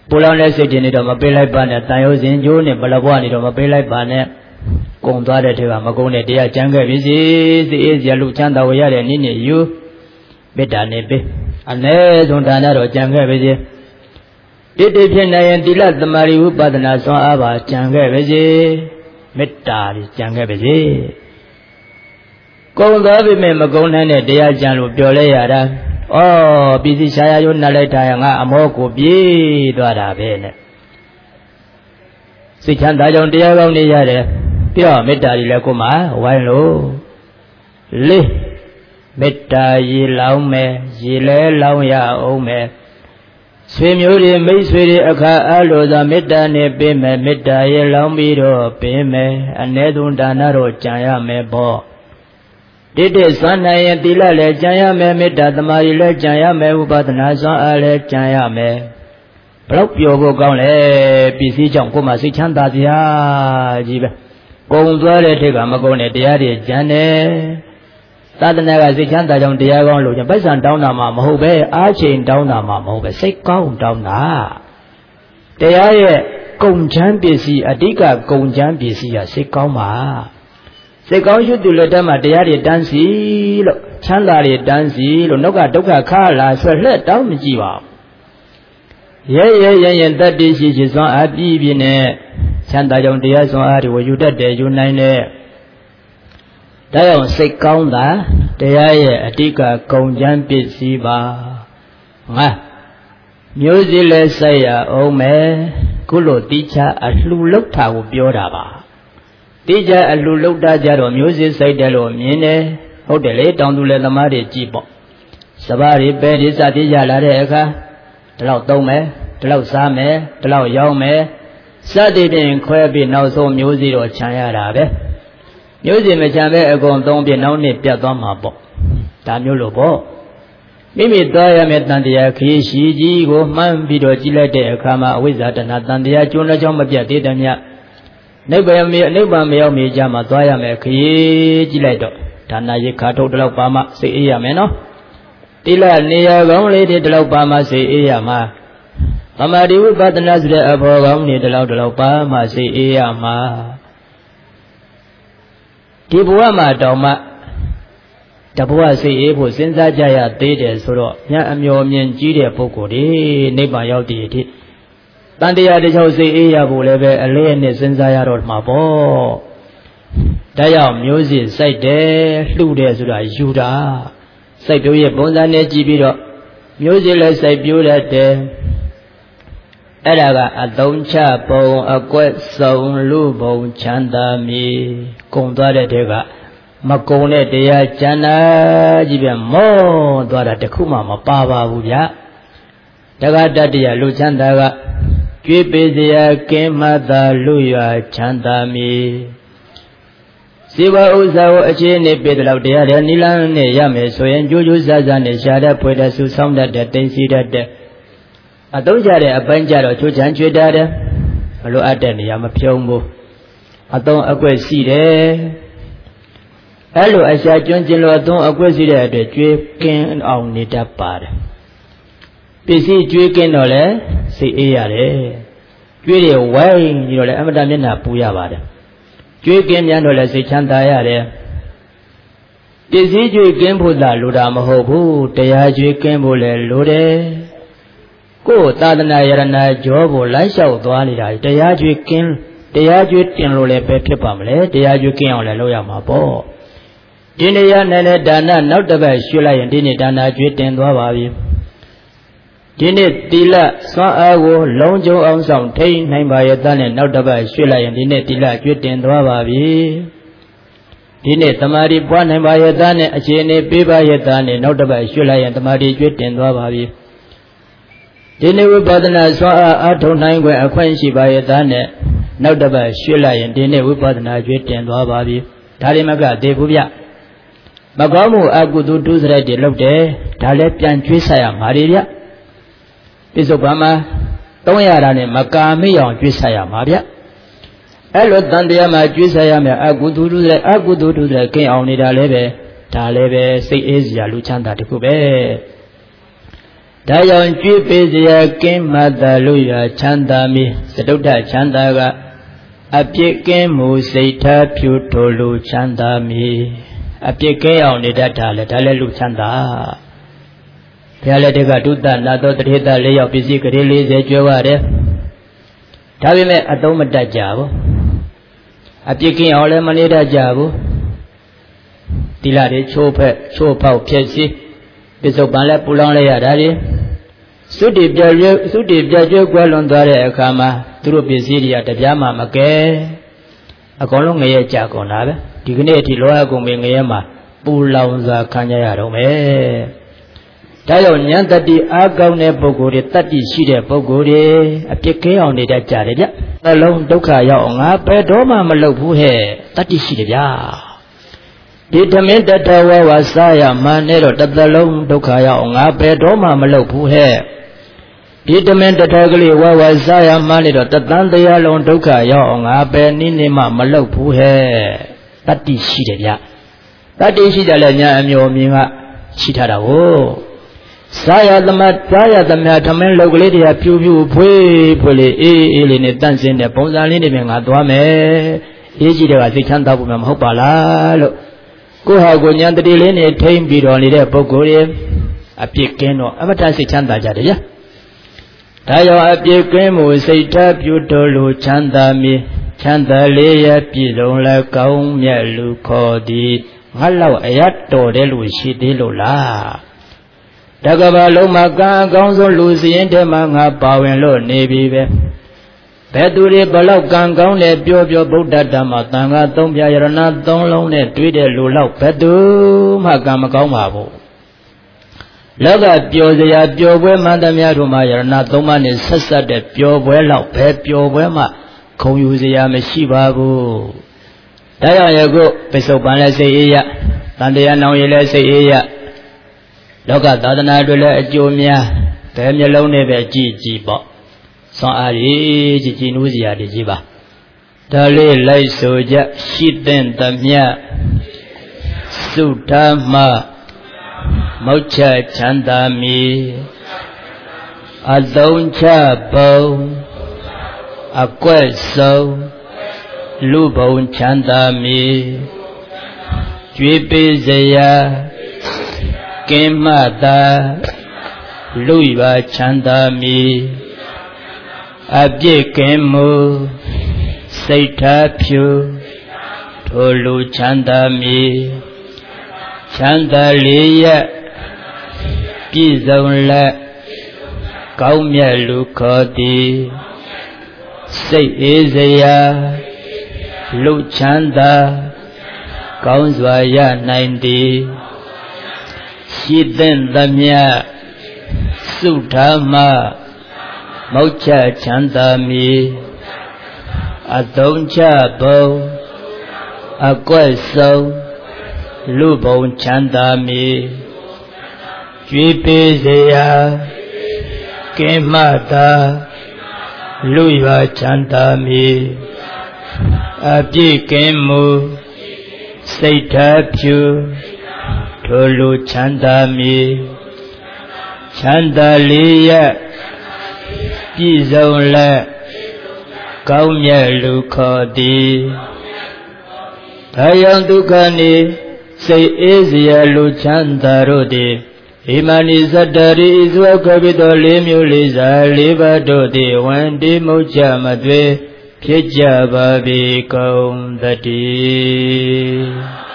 A: ပူလောင်တဲ့စိတ်တွေနေတော့မပေးလိုက်ပါနဲ့တန်ရုပ်စဉ်ကျိုးနဲ့ဘလဘွားနေတော့မပေးလိုက်ပါနဲ့ကုံသွားတဲ့ထဲကမကုံတဲ့တရားကြံခဲ့ပြီစီစိတ်အေးစရာလူချမ်းသာဝရတဲ့နည်းနဲ့ယူမေတ္တာနဲ့ပေးအ ਨੇ ဆုံးဒါနတော့ကြံခဲ့ပြီစီတိတိဖြစ်နေရင်သီလသမာဓိဝိပဿနာဆွမ်းအားပါကြံခဲ့ပြီစီမေတ္တာကြံခဲ့ပြီစီကုံသွားပြီမဲ့မကုံနိုင်တဲ့တရားကြံလို့ပြောလဲရတာဩပြည်စီရှားရယုံနှလိုက်တာငါအမောကိုပြေးသွားတာပဲနဲ့စိတ်ချမ်းသာကြောင့်တရားကောင်းနေရတယ်ပြီးတော့မေတ္တာကြီးလည်းကိုမှဝိုင်းလို့လေးမေတ္တာရေလောင်းမယ်ရေလဲလောင်းရအောင်မယ်ဆွေမျိုးတွေမိတ်ဆွေတွေအခါအားလို့သာမေတ္တာနဲ့ပေးမယ်မေတ္တာရေလောင်းပြီးတော့ပေးမယ်အ ਨੇ ဆုံးဒါနတော့ကြံရမယ်ပေါ့တိတိစွမ်းနိုင်ရင်သီလလည်းကြံရမယ်မေတ္တာသမာဓိလည်းကြံရမယ်ဥပဒနာစွမ်းအားလည်းကြံရမယ်ဘလောက်ပျော်ဖို့ကောင်းလဲပစ္စည်းကြောင့်ကိုယ်မှစိတ်ချမ်းသာစရာကြီးပဲကုံသွားတဲ့ထိပ်ကမကုံတဲ့တရားတွေကြံတယ်သာသနာကစိတ်ချမ်းသာကြောင့်တရားကောင်းလို့ကျပိုက်ဆံတောင်းတာမှမဟုတ်ပဲအားချိန်တောင်းတာမှမဟုတ်ပဲစိတ်ကောင်းတောင်းတာတရားရဲ့ကုံချမ်းပစ္စည်းအဓိကကုံချမ်းပစ္စည်းကစိတ်ကောင်းပါစိတ်ကောင်းရှုသူလက်ထက်မှာတရားတွေတန်းစီလို့ချမ်းသာတွေတန်းစီလို့နောက်ကဒုက္ခခါလာဆွဲလှက်တောင်းမကြည့်ပါဘူးရဲရဲရဲရဲတတ်တည်ရှိရှိစွမ်းအားပြည့်ပြည့်နဲ့ချမ်းသာကြောင့်တရားစွမ်းအားတွေယူတတ်တယ်ယူနိုင်တဲ့ဒါကြောင့်စိတ်ကောင်းတာတရားရဲ့အဓိကကုံချမ်းပစ္စည်းပါငါမျိုးစည်းလဲစိုက်ရအောင်မယ်ခုလိုတိချအလှူလောက်တာကိုပြောတာပါတိကျအလှလုတ်တာကြတော့မျိုးစစ်စိုက်တယ်လို့မြင်တယ်ဟုတ်တယ်လေတောင်သူလည်းသမားတွေကြည့်ပေါ့စပါးတွေပဲဒီစသည်ရလာတဲ့အခါဒီလောက်သုံးမယ်ဒီလောက်စားမယ်ဒီလောက်ရောင်းမယ်စသည်ဖြင့်ခွဲပြီးနောက်ဆုံးမျိုးစီတော့ခြံရတာပဲမျိုးစီမခြံပဲအကုန်သုံးပြီးနောက်နှစ်ပြတ်သွားမှာပေါ့ဒါမျိုးလို့ပေါ့မိမိသွားရမယ့်တန်တရားခရီးရှိကြီးကိုမှန်းပြီးတော့ကြည့်လိုက်တဲ့အခါမှာအဝိဇ္ဇာတဏတန်တရားကျွန်းလက်ချောင်းမပြတ်သေးတယ်မြတ်နိဗ္ဗာန်မြေနိဗ္ဗာန်မရောက်မီကြမှာသွားရမယ်ခရီးကြည့်လိုက်တော့ဒါနာရိခါထုတ်တလောက်ပါမှစိတ်အေးရမယ်နော်တိလနေရာကောင်းလေးတွေတလောက်ပါမှစိတ်အေးရမှာသမာဓိဝိပဿနာဆိုတဲ့အဘောကောင်းတွေတလောက်တလောက်ပါမှစိတ်အေးရမှာဒီဘဝမှာတောင်မှတဘဝစိတ်အေးဖို့စဉ်းစားကြရသေးတယ်ဆိုတော့ညာအမျော်မြင်ကြီးတဲ့ပုဂ္ဂိုလ်တွေနိဗ္ဗာန်ရောက်တည်အထိတန်တရားတစ်ချောင်းစိတ်အေးရဖို့လည်းပဲအလေးအနက်စဉ်းစားရတော့မှာပေါ့ဒါကြောင့်မျိုးစစ်စိုက်တယ်လှူတယ်ဆိုတာယူတာစိုက်ပျိုးရဲ့ပုံစံနဲ့ကြည့်ပြီးတော့မျိုးစစ်လည်းစိုက်ပျိုးတတ်တယ်အဲ့ဒါကအသုံးချပုံအကွက်ဆုံးလူပုံချမ်းသာမီကုံသွားတဲ့တဲကမကုံတဲ့တရားကျန်တာကြီးပြန်မောသွားတာတခုမှမပါပါဘူးဗျတက္ကတတ္တရလူချမ်းသာကကျွေးပေးစရာကင်းမှသာလူရွာချမ်းသာမီစေဝဥစ္စာကိုအခြေအနေပေးတဲ့လောက်တရားတဲ့နိလန်းနဲ့ရမယ်ဆိုရင်ကြိုးကြိုးစားစားနဲ့ရှားတဲ့ဖွေတဲ့ဆူဆောင်းတတ်တဲ့တိမ်စီတတ်တဲ့အသုံးချတဲ့အပိုင်းကြတော့ချိုးချမ်းချွေတာတယ်မလိုအပ်တဲ့နေရာမဖြုံးဘူးအသုံးအကွက်ရှိတယ်အဲ့လိုအရှာကျွန်းကျင်လို့အသုံးအကွက်ရှိတဲ့အတွက်ကျွေးကင်းအောင်နေတတ်ပါတယ်ပစ္စည်းကျွေးကင်းတော့လဲစိတ်အေးရတယ်ကျွေးတွေဝိုင်းပြီးတော့လဲအမတမျက်နှာပူရပါတယ်ကျွေးကင်းမြန်တော့လဲစိတ်ချမ်းသာရတယ်ပစ္စည်းကျွေးကင်းဖို့သာလိုတာမဟုတ်ဘူးတရားကျွေးကင်းဖို့လဲလိုတယ်ကိုယ်သာသနာယရဏကြောဖို့လိုက်လျှောက်သွားနေတာတရားကျွေးကင်းတရားကျွေးတင်လို့လည်းပဲဖြစ်ပါမလဲတရားကျွေးကင်းအောင်လည်းလုပ်ရမှာပေါ့ဒီနေရာနဲ့လည်းဒါနနောက်တစ်ပတ်ရွှေ့လိုက်ရင်ဒီနေ့ဒါနကျွေးတင်သွားပါပြီဒီနေ့သီလစွမ်းအားကိုလုံးကျုံအောင်ဆောင်ထိန်းနိုင်ပါရဲ့သားနဲ့နောက်တစ်ပတ်ရွှေ့လိုက်ရင်ဒီနေ့သီလကျွေးတင်သွားပါပြီဒီနေ့သမာဓိပွားနိုင်ပါရဲ့သားနဲ့အခြေအနေပေးပါရဲ့သားနဲ့နောက်တစ်ပတ်ရွှေ့လိုက်ရင်သမာဓိကျွေးတင်သွားပါပြီဒီနေ့ဝိပဿနာစွမ်းအားအားထုတ်နိုင်ခွင့်အခွင့်ရှိပါရဲ့သားနဲ့နောက်တစ်ပတ်ရွှေ့လိုက်ရင်ဒီနေ့ဝိပဿနာကျွေးတင်သွားပါပြီဒါလည်းမကသေးဘူးဗျမကောင်းမှုအကုသိုလ်ဒုစရိုက်တွေလုပ်တယ်ဒါလည်းပြန်ကျွေးဆက်ရမှာတွေဗျပိစုပ္ပံမှာသုံးရတာနဲ့မကာမိအောင်ကျွေးဆက်ရမှာဗျအဲ့လိုတန်တရားမှာကျွေးဆက်ရမယ်အကုသိုလ်ဒုစရိုက်အကုသိုလ်ဒုစရိုက်ကင်းအောင်နေတာလည်းပဲဒါလည်းပဲစိတ်အေးစရာလူချမ်းသာတစ်ခုပဲဒါကြောင့်ကြွေးပေးစရာကင်းမှတ်သာလို့ရချမ်းသာမည်စတုတ္ထချမ်းသာကအပြစ်ကင်းမှုစိတ်ထားဖြူထိုလူချမ်းသာမည်အပြစ်ကင်းအောင်နေတတ်တာလေဒါလည်းလူချမ်းသာဘုရားလက်ထက်ကဒုသနာတော်တထေသလေးယောက်ပစ္စည်းကလေး၄၀ကျွဲရတယ်ဒါပေမဲ့အသုံးမတတ်ကြဘူးအပြစ်ကင်းအောင်လည်းမနေတတ်ကြဘူးတိလာတွေချိုးဖက်ချိုးဖောက်ဖြစ်စီပစ္စုပန်လည်းပူလောင်လိုက်ရတာတွေသုတိပြည့်သုတိပြည့်ကျွဲကွဲလွန်သွားတဲ့အခါမှာသူတို့ပစ္စည်းတွေကတပြားမှမကဲအကုန်လုံးငရဲကြကုန်တာပဲဒီကနေ့အထိလောကကုန်ပြီငရဲမှာပူလောင်စွာခံကြရတော့မယ်ဒါကြောင့်ဉာဏ်တတိအားကောင်းတဲ့ပုဂ္ဂိုလ်တွေတတ္တိရှိတဲ့ပုဂ္ဂိုလ်တွေအပြစ်ကင်းအောင်နေတတ်ကြတယ်ဗျနှလုံးဒုက္ခရောက်အောင်ငါဘယ်တော့မှမလုပ်ဘူးဟဲ့တတ္တိရှိတယ်ဗျဒီဓမင်းတတဝဝစားရမှန်းနဲ့တော့တစ်သလုံးဒုက္ခရောက်အောင်ငါဘယ်တော့မှမလုပ်ဘူးဟဲ့ဒီဓမင်းတတကလေးဝဝစားရမှန်းနဲ့တော့တသန်းတရားလုံးဒုက္ခရောက်အောင်ငါဘယ်နည်းနဲ့မှမလုပ်ဘူးဟဲ့တတ္တိရှိတယ်ဗျတတ္တိရှိတယ်လည်းညာအမျိုးမြင်ကရှိထားတာကိုစားရသမစားရသမဓမင်းလုတ်ကလေးတွေကပြူပြူဖွေးဖွေးလေးအေးအေးလေးနဲ့တန့်စင်းတဲ့ပုံစံလေးတွေပဲငါသွားမယ်အေးကြီးတဲ့ကစိတ်ချမ်းသာဖို့မှမဟုတ်ပါလားလို့ကိုဟာကိုညာတတိလေးနဲ့ထိမ့်ပြီးတော်နေတဲ့ပုဂ္ဂိုလ်တွေအပြစ်ကင်းတော့အမတစိတ်ချမ်းသာကြတယ်ဗျာဒါကြောင့်အပြစ်ကင်းမှုစိတ်ထားပြုတော်လိုချမ်းသာမည်ချမ်းသာလေးရပြည့်စုံလဲကောင်းမြတ်လူခေါ်သည်ငါလောက်အရတ်တော်တယ်လို့ရှိသေးလို့လားတကဘာလုံးမှာကံအကောင်းဆုံးလူစရင်ထဲမှာငါပါဝင်လို့နေပြီပဲဘယ်သူတွေဘလောက်ကံကောင်းတယ်ပြောပြောဗုဒ္ဓဓမ္မသံဃာသုံးပြရဏသုံးလုံးနဲ့တွေ့တဲ့လူလောက်ဘယ်သူမှကံမကောင်းပါဘူးလောကပျော်စရာပျော်ပွဲမှန်သမျှတို့မှာယရဏသုံးပါးနဲ့ဆက်ဆက်တဲ့ပျော်ပွဲလောက်ဘယ်ပျော်ပွဲမှခုံယူစရာမရှိပါဘူးဒါကြောင့်ယခုပစ္စုပန်လည်းစိတ်အေးရတန်တရားနောင်ရည်လည်းစိတ်အေးရလောကသာသနာတွေလည်းအကျိုးများဘယ်မျိုးလုံးနဲ့ပဲကြည်ကြည်ပေါ့ဆွမ်းအားကြီးကြည်ကြည်နူးစရာတွေကြီးပါဒါလေးလိုက်ဆိုကြရှိတဲ့သမျှသုဓမ္မမောချချမ်းသာမည်အသုံးချပုံအကွက်ဆုံးလူဘုံချမ်းသာမည်ကြွေးပေးစရာကင်းမှသာလူပါချမ်းသာမည်အပြစ်ကင်းမှုစိတ်ထားဖြူထိုလူချမ်းသာမည်ချမ်းသာလေးရပြည့်စုံလက်ကောင်းမြတ်လူခေါ်သည်စိတ်အေးစရာလူချမ်းသာကောင်းစွာရနိုင်သည်ရှိတဲ့သမျှသုဓမ္မမောချချမ်းသာမည်အသုံးချပုံအကွက်ဆုံးလူဘုံချမ်းသာမည်ကြွေးပေးစရာကင်းမှသာလူရွာချမ်းသာမည်အပြည့်ကင်းမှုစိတ်ထားဖြူထိုလူချမ်းသာမည်ချမ်းသာလေးရပြည့်စုံလက်ကောင်းမြတ်လူခေါ်သည်ဒါယံဒုက္ခနိစိတ်အေးစရာလူချမ်းသာတို့သည်ဣမနိသတ္တရိဣဇဝကပိတောလေးမျိုးလေးစားလေးပါးတို့သည်ဝန္တိမုတ်ချမသွေဖြစ်ကြပါပြီကုန်သတည်း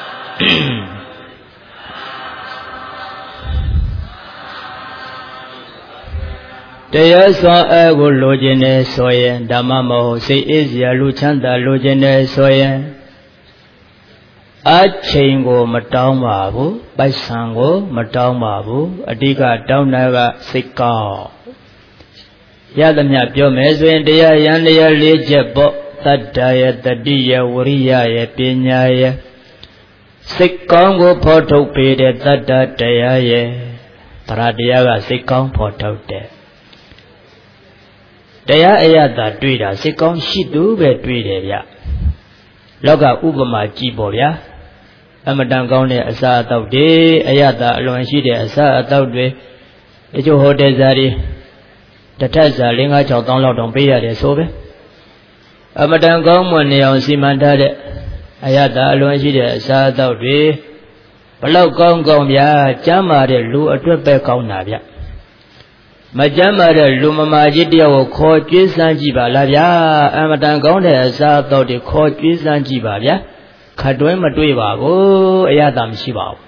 A: တရားစွမ်းအားကိုလိုချင်တယ်ဆိုရင်ဓမ္မမဟုတ်စိတ်အေးစရာလူချမ်းသာလိုချင်တယ်ဆိုရင်အချိန်ကိုမတောင်းပါဘူးပိုက်ဆံကိုမတောင်းပါဘူးအဓိကတောင်းတာကစိတ်ကောင်းရသမျှပြောမယ်ဆိုရင်တရားရန်တရားလေးချက်ပေါ့တတ္တယတတိယဝရိယယပညာယစိတ်ကောင်းကိုဖော်ထုတ်ပေးတဲ့တတ္တတရားယတရားတရားကစိတ်ကောင်းဖော်ထုတ်တယ်တရားအရသာတွေ့တာစိတ်ကောင်းရှိသူပဲတွေ့တယ်ဗျလောကဥပမာကြည့်ပေါ့ဗျာအမတန်ကောင်းတဲ့အစာအသောက်တွေအရသာအလွန်ရှိတဲ့အစာအသောက်တွေတချို့ဟိုတယ်ဇာတွေတစ်ထပ်စာ၄၅၆တောင်းလောက်တောင်ပေးရတယ်ဆိုပဲအမတန်ကောင်းမွန်နေအောင်စီမံထားတဲ့အယတအလွန်ရှိတဲ့အစားအသောက်တွေဘလောက်ကောင်းကောင်းဗျာကျမ်းမာတဲ့လူအတွက်ပဲကောင်းတာဗျမကျမ်းမာတဲ့လူမမာကြီးတယောက်ကိုခေါ်ကြွေးစမ်းကြည့်ပါလားဗျာအမတန်ကောင်းတဲ့အစားအသောက်တွေခေါ်ကြွေးစမ်းကြည့်ပါဗျာခတ်တွင်းမတွေ့ပါဘူးအယတမရှိပါဘူး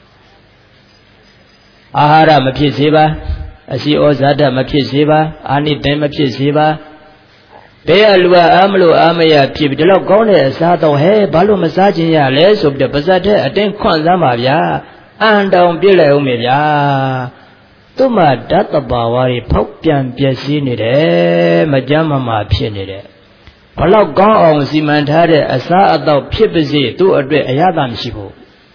A: အာဟာရမဖြစ်စေပါအစီဩဇာတမဖြစ်စေပါအာနိသင်မဖြစ်စေပါဘယ်အလူကအာမလို့အာမရဖြစ်ပြီးဒီလောက်ကောင်းတဲ့အစားတော့ဟဲဘာလို့မစားခြင်းရလဲဆိုပြီးတော့ပါဇက်တဲ့အတင်းခွန့်စမ်းပါဗျာအန်တောင်ပြစ်လိုက်အောင်မေဗျာသူ့မှာဓာတ်တဘာဝတွေဖောက်ပြန်ပျက်စီးနေတယ်မကြမ်းမမာဖြစ်နေတယ်ဘလောက်ကောင်းအောင်စီမံထားတဲ့အစားအသောက်ဖြစ်ပါစေသူ့အတွက်အရသာမရှိဘူး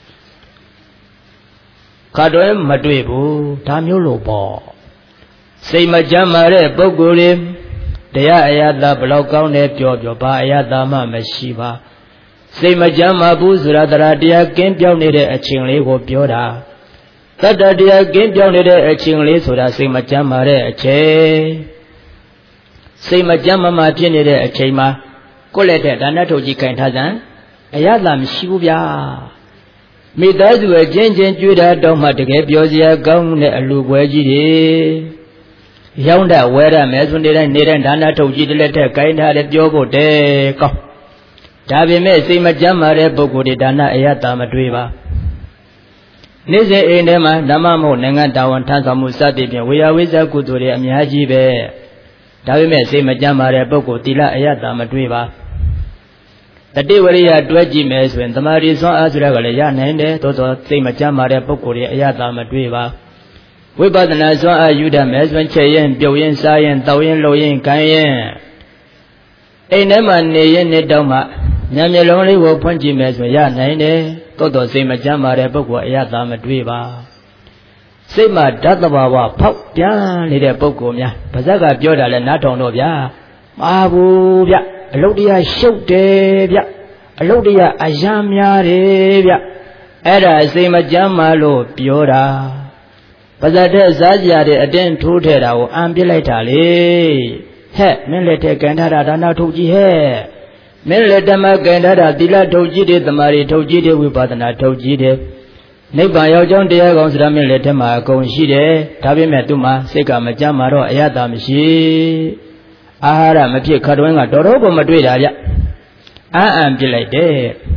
A: ခါတော့မတွေ့ဘူးဒါမျိုးလို့ပေါ့စိတ်မကြမ်းမာတဲ့ပုဂ္ဂိုလ်တွေတရားအယတာဘလောက်ကောင်းတယ်ပြောပြောဘာအယတာမှမရှိပါစိတ်မကြမ်းမာဘူးဆိုတာတရားတရားကင်းပြောင်းနေတဲ့အချိန်လေးကိုပြောတာတတ္တတရားကင်းပြောင်းနေတဲ့အချိန်လေးဆိုတာစိတ်မကြမ်းမာတဲ့အချိန်စိတ်မကြမ်းမမာဖြစ်နေတဲ့အချိန်မှာကိုယ့်လက်ထက်ဒါနထုတ်ကြီးခိုင်ထားစမ်းအယတာမရှိဘူးဗျာမိသားစုအချင်းချင်းကြွေးတာတောင်းမှတကယ်ပြောစရာကောင်းတဲ့အလူပွဲကြီးတွေရောင်းတဝဲရမယ်ဆိုနေတိုင်းနေတိုင်းဒါနထုတ်ကြည့်တဲ့လက်ထက်ကိုင်းထားတယ်ပြောဖို့တဲကောင်းဒါပေမဲ့စိတ်မကြမ်းမာတဲ့ပုဂ္ဂိုလ်တွေဒါနအယတာမတွေ့ပါနေ့စဉ်အိမ်ထဲမှာဓမ္မမဟုတ်နိုင်ငံတာဝန်ထမ်းဆောင်မှုစသည်ဖြင့်ဝေယဝိဇ္ဇကုသိုလ်တွေအများကြီးပဲဒါပေမဲ့စိတ်မကြမ်းမာတဲ့ပုဂ္ဂိုလ်သီလအယတာမတွေ့ပါတတိဝရိယတွဲကြည့်မယ်ဆိုရင်သမာဓိစွမ်းအားဆိုတာကလည်းရနိုင်တယ်သို့သောစိတ်မကြမ်းမာတဲ့ပုဂ္ဂိုလ်တွေအယတာမတွေ့ပါဝိပဿနာစွမ်းအားယူတတ်မယ်ဆိုရင်ချက်ရင်ပြုတ်ရင်စားရင်တောက်ရင်လှုပ်ရင်ကိုင်းရင်အိမ်ထဲမှာနေရင်နေတော့မှညံမျက်လုံးလေးကိုဖွင့်ကြည့်မယ်ဆိုရင်ရနိုင်တယ်သို့တော်စိတ်မကြမ်းမာတဲ့ပုဂ္ဂိုလ်အယတာမတွေ့ပါစိတ်မှာဓာတ်တဘာဝဖောက်ပြန်နေတဲ့ပုဂ္ဂိုလ်များပါဇက်ကပြောတာလဲနားထောင်တော့ဗျာမှားဘူးဗျအလုတ်တရားရှုပ်တယ်ဗျအလုတ်တရားအယံများတယ်ဗျအဲ့ဒါစိတ်မကြမ်းမာလို့ပြောတာပါဇက်တဲ့စားကြတဲ့အတင်းထိုးထဲတာကိုအံပြစ်လိုက်တာလေဟဲ့မင်းလက်ထက်ကင်ထားတာဒါနာထုတ်ကြည့်ဟဲ့မင်းလက်ထက်မှာကင်ထားတာသီလထုတ်ကြည့်တယ်သမာဓိထုတ်ကြည့်တယ်ဝိပဿနာထုတ်ကြည့်တယ်နိဗ္ဗာန်ရောက်ကြောင်းတရားကောင်းစရာမင်းလက်ထက်မှာအကုန်ရှိတယ်ဒါပေမဲ့သူ့မှာစိတ်ကမကြမ်းမာတော့အယတာမရှိအာဟာရမဖြစ်ခတ်တွင်းကတော်တော်ကိုမတွေ့တာဗျအံ့အံပြစ်လိုက်တယ်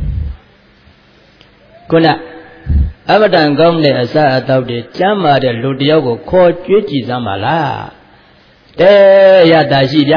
A: ခုနအမတန်ကောင်းတဲ့အစာအသောက်တွေကျမ်းမာတဲ့လူတယောက်ကိုခေါ်ကြွေးကြည့်စမ်းပါလားတဲရတာရှိဗျာ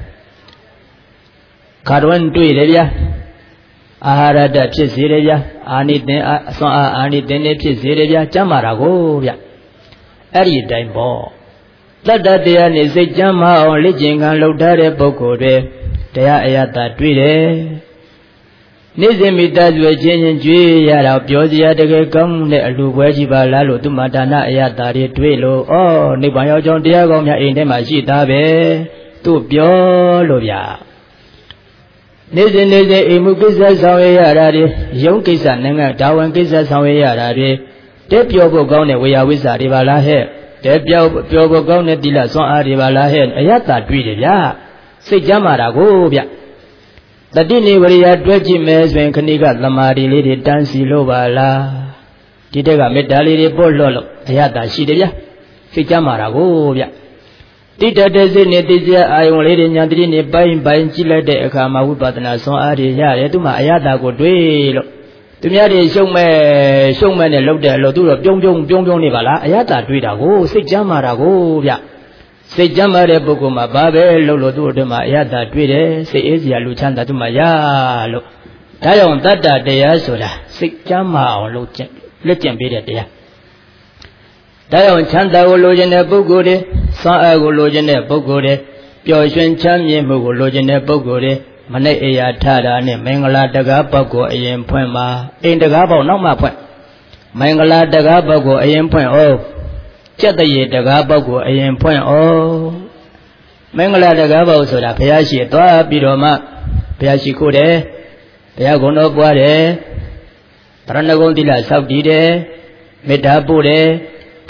A: ခါတွန်းတွေ့တယ်ဗျာအာဟာရတဖြစ်စေတယ်ဗျာအာနိသင်အစွမ်းအာအာနိသင်နေဖြစ်စေတယ်ဗျာကျမ်းမာတာကိုဗျာအဲ့ဒီတိုင်းပေါ့တတ္တတရားနဲ့စိတ်ကျမ်းမာအောင်လက်ကျင်ခံလှုပ်ထားတဲ့ပုဂ္ဂိုလ်တွေတရားအယတာတွေ့တယ်နေ့စဉ်မိသားစုချင်းချင်းကြွေးရတာပြောစရာတကယ်ကောင်းတဲ့အလူပွဲကြီးပါလားလို့သူမဒါနအယတာတွေတွေ့လို့ဩနိဗ္ဗာန်ရောက်ကြောင်းတရားကောင်းများအိမ်ထဲမှာရှိသားပဲသူပြောလို့ဗျာနေ့စဉ်နေ့စဉ်အိမ်မှုကိစ္စဆောင်ရရတာတွေရုံးကိစ္စနိုင်ငံဒါဝန်ကိစ္စဆောင်ရရတာတွေတဲ့ပြောဖို့ကောင်းတဲ့ဝေယဝိဇ္ဇာတွေပါလားဟဲ့တဲ့ပြောပြောဖို့ကောင်းတဲ့သီလစွမ်းအားတွေပါလားဟဲ့အယတာတွေ့တယ်ဗျာစိတ်ကြမ်းမာတာကိုဗျတတိနေဝရိယတွဲကြည့်မယ်ဆိုရင်ခဏိကသမာဓိလေးတွေတန်းစီလို့ပါလားဒီတက်ကမေတ္တာလေးတွေပို့လွတ်လို့အယတာရှိတယ်ဗျစိတ်ကြမ်းမာတာကိုဗျတိတတစိတ်နဲ့သိစရာအာယုံလေးတွေညာတိနေပိုင်းပိုင်းကြည့်လိုက်တဲ့အခါမှာဝိပဿနာစွမ်းအားတွေရတယ်သူမှအယတာကိုတွေ့လို့သူများတွေရှုံမဲ့ရှုံမဲ့နဲ့လှုပ်တယ်လို့သူတော့ပြုံးပြုံးပြုံးပြုံးနေပါလားအယတာတွေ့တာကိုစိတ်ကြမ်းမာတာကိုဗျစိတ်ကြမ်းမာတဲ့ပုဂ္ဂိုလ်မှာဘာပဲလှုပ်လို့သူ့အတွင်းမှာအယတာတွေ့တယ်စိတ်အေးစရာလူချမ်းသာသူမှရလို့ဒါကြောင့်တတ္တတရားဆိုတာစိတ်ကြမ်းမာအောင်လုပ်ကျင့်လက်ကျင့်ပေးတဲ့တရားဒါကြောင့်ချမ်းသာကိုလိုချင်တဲ့ပုဂ္ဂိုလ်တွေစွမ်းအားကိုလိုချင်တဲ့ပုဂ္ဂိုလ်တွေပျော်ရွှင်ချမ်းမြေ့မှုကိုလိုချင်တဲ့ပုဂ္ဂိုလ်တွေမနေ့အရာထတာနဲ့မင်္ဂလာတကားပေါက်ကိုအရင်ဖွင့်ပါအိမ်တကားပေါက်နောက်မှဖွင့်မင်္ဂလာတကားပေါက်ကိုအရင်ဖွင့်အောင်ကျက်တရေတကားပေါက်ကိုအရင်ဖွင့်အောင်မင်္ဂလာတကားပေါက်ဆိုတာဘုရားရှိသွားပြီးတော့မှဘုရားရှိခိုးတယ်ဘုရားကုံတော်ပွားတယ်တရဏဂုံသီလဆောက်တည်တယ်မေတ္တာပို့တယ်ခ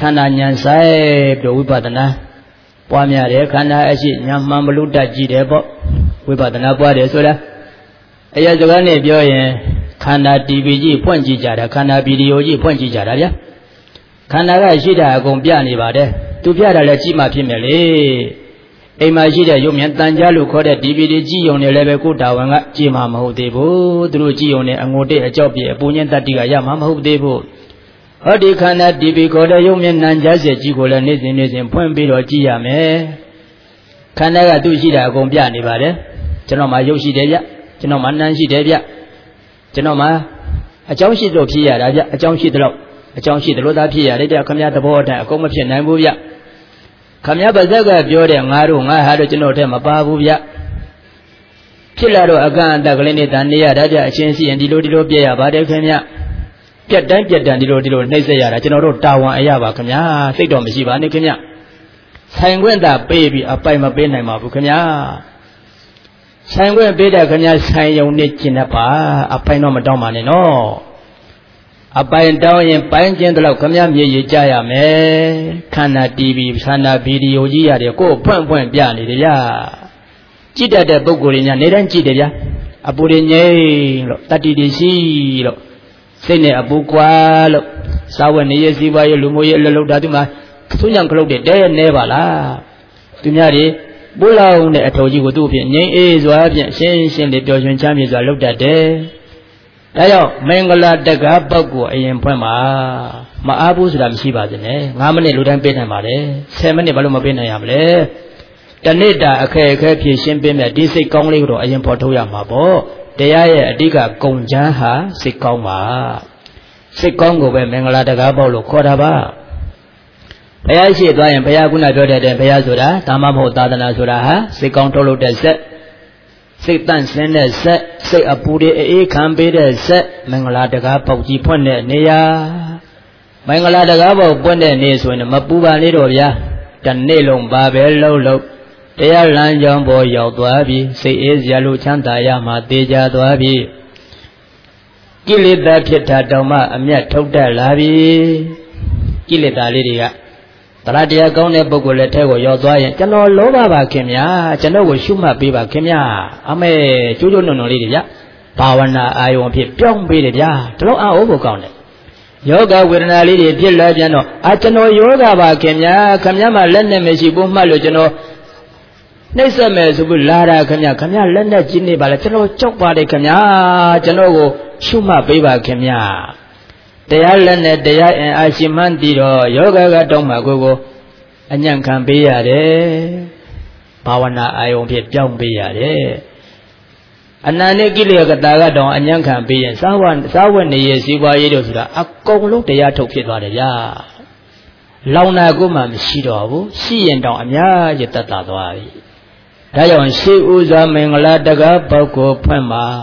A: ခန္ဓာဉာဏ်ဆိုင်ပြီးဝိပဿနာပွားများတယ်ခန္ဓာအရှိဉာဏ်မှန်ဘလူတတ်ကြည့်တယ်ပေါ့ဝိပဿနာပွားတယ်ဆိုတာအရာစကားနဲ့ပြောရင်ခန္ဓာတီဗီကြီးဖွင့်ကြည့်ကြတာခန္ဓာဗီဒီယိုကြီးဖွင့်ကြည့်ကြတာဗျာခန္ဓာကရှိတာအကုန်ပြနေပါတယ်သူပြတာလည်းကြည့်မှဖြစ်မယ်လေအိမ်မှာရှိတဲ့ရုပ်မြင်တန်ကြားလို့ခေါ်တဲ့ဒီဗီဒီကြည့်ုံနဲ့လည်းပဲကိုတာဝန်ကကြည့်မှမဟုတ်သေးဘူးသူတို့ကြည့်ုံနဲ့အငိုတိတ်အကြောက်ပြေအပူညင်းတတ္တိကရမှမဟုတ်သေးဘူးဟောဒီခန္ဓာဒီဗီခေါ်တဲ့ရုပ်မြင်နံကြားစေကြည့်ကိုလည်းနေ့စဉ်နေ့စဉ်ဖွင့်ပြီးတော့ကြည့်ရမယ်ခန္ဓာကသူ့ရှိတာအကုန်ပြနေပါတယ်ကျွန်တော်မှရုပ်ရှိတယ်ဗျကျွန်တော်မှနံရှိတယ်ဗျကျွန်တော်မှအကြောင်းရှိလို့ဖြစ်ရတာဗျအကြောင်းရှိတယ်လို့အကြောင်းရှိတယ်လို့သာဖြစ်ရတယ်ဗျခမည်းသဘောအတိုင်းအကုန်မဖြစ်နိုင်ဘူးဗျခမည်းပါဇက်ကပြောတဲ့ငါတို့ငါဟာတို့ကျွန်တော်ထဲမပါဘူးဗျဖြစ်လာတော့အကန့်အသတ်ကလေးနဲ့တန်နေရတာဗျအချင်းစီရင်ဒီလိုဒီလိုပြည့်ရပါတယ်ခင်ဗျပြက်တိုင်းပြက်တန်ဒီလိုဒီလိုနှိမ့်ဆက်ရတာကျွန်တော်တို့တာဝန်အရပါခင်ဗျာစိတ်တော်မရှိပါနဲ့ခင်ဗျဆိုင်ခွင့်သာပေးပြီးအပိုင်မပေးနိုင်ပါဘူးခင်ဗျာဆိုင်ခွင့်ပေးတဲ့ခင်ဗျာဆိုင်ယုံနဲ့ကျင်တတ်ပါအပိုင်တော့မတောင်းပါနဲ့နော်အပိုင်တောင်းရင်ပိုင်းကျင်းတော့ခမည်းမြေကြီးကြရမယ်ခန္ဓာတီဗီခန္ဓာဗီဒီယိုကြီးရတယ်ကိုယ်ဖွင့်ဖွင့်ပြနေတယ်ဗျာကြည့်တတ်တဲ့ပုဂ္ဂိုလ်တွေညာနေတိုင်းကြည့်တယ်ဗျာအပူတွေငြိမ့်လို့တတ္တိတွေရှိလို့စိတ်နဲ့အပူကွာလို့စာဝတ်နေရစီးပွားရေးလူမှုရေးအလုပ်လုပ်တာဒီမှာသူညံခလုတ်တဲ့တဲနေပါလားသူများတွေပိုးလောင်တဲ့အထော်ကြီးကိုသူ့အဖြစ်ငြိမ့်အေးစွာဖြင့်ရှင်းရှင်းလေးပျော်ရွှင်ချမ်းမြေစွာလုပ်တတ်တယ်ဒါကြောင့်မင်္ဂလာတက္ကပုဂ္ဂိုလ်အရင်ဖွင့်ပါမအားဘူးဆိုတာမရှိပါစေနဲ့၅မိနစ်လူတိုင်းပေးနိုင်ပါတယ်ဆယ်မိနစ်ဘာလို့မပေးနိုင်ရမလဲတနေ့တာအခက်အခဲဖြည့်ရှင်းပေးမယ်ဒီစိတ်ကောင်းလေးကိုတော့အရင်ပေါ်ထုတ်ရမှာပေါ့တရားရဲ့အဓိကဂုံချမ်းဟာစိတ်ကောင်းပါစိတ်ကောင်းကိုပဲမင်္ဂလာတက္ကပုဂ္ဂိုလ်လို့ခေါ်တာပါဘုရားရှိသွားရင်ဘုရားကုဏပြောတဲ့တဲ့ဘုရားဆိုတာဒါမှမဟုတ်သာသနာဆိုတာဟာစိတ်ကောင်းထုတ်လို့တဲ့ဆက်စိတ်တန့်စင်တဲ့ဆက်စိတ်အပူတွေအေးခံပေးတဲ့ဆက်မင်္ဂလာတကားပေါက်ကြီးဖွင့်တဲ့နေရာမင်္ဂလာတကားပေါက်ပွင့်တဲ့နေဆိုရင်မပူပါလေတော့ဗျာတနေ့လုံးပါပဲလှုပ်လှုပ်တရားလမ်းကြောင်းပေါ်ရောက်သွားပြီစိတ်အေးစရာလို့ချမ်းသာရမှတေချာသွားပြီကိလေသာဖြစ်တာတောင်မှအမျက်ထုတ်တတ်လာပြီကိလေသာလေးတွေကတရားတရားကောင်းတဲ့ပုဂ္ဂိုလ်လည်းထဲကိုရောက်သွားရင်ကျွန်တော်လောဘပါခင်ဗျာကျွန်တော်ကိုရှုမှတ်ပေးပါခင်ဗျာအမေကျိုးကျိုးနုံနုံလေးတွေဗျဘာဝနာအာယုံဖြစ်ပြောင်းပေးတယ်ဗျာဒီလိုအားဟုတ်ဖို့ကောင်းတယ်ယောဂဝေဒနာလေးတွေဖြစ်လာပြန်တော့အာကျွန်တော်ယောဂပါခင်ဗျာခင်ဗျာမှလက်နဲ့မရှိဘူးမှတ်လို့ကျွန်တော်နှိမ့်ဆက်မယ်ဆိုပြီးလာတာခင်ဗျာခင်ဗျာလက်နဲ့ကြီးနေပါလေကျွန်တော်ကြောက်ပါတယ်ခင်ဗျာကျွန်တော်ကိုရှုမှတ်ပေးပါခင်ဗျာတရားလက်နဲ့တရားအင်အားရှိမှန်းတည်တော့ယောဂကတောင်းမှာကိုကိုအညံ့ခံပေးရတယ်ဘာဝနာအာယုံဖြစ်ပြောင်းပေးရတယ်အနန္တကိလေသာကတောင်းအညံ့ခံပေးရင်သာဝသာဝနေရစီပွားရေးတို့ဆိုတာအကုန်လုံးတရားထုတ်ဖြစ်သွားတယ်ဗျာလောင်နာကိုမှမရှိတော့ဘူးရှိရင်တောင်အများကြီးတတ်တာသွားပြီဒါကြောင့်ရှေးဥစွာမင်္ဂလာတက္ကပုဂ္ဂိုလ်ဖွင့်ပါ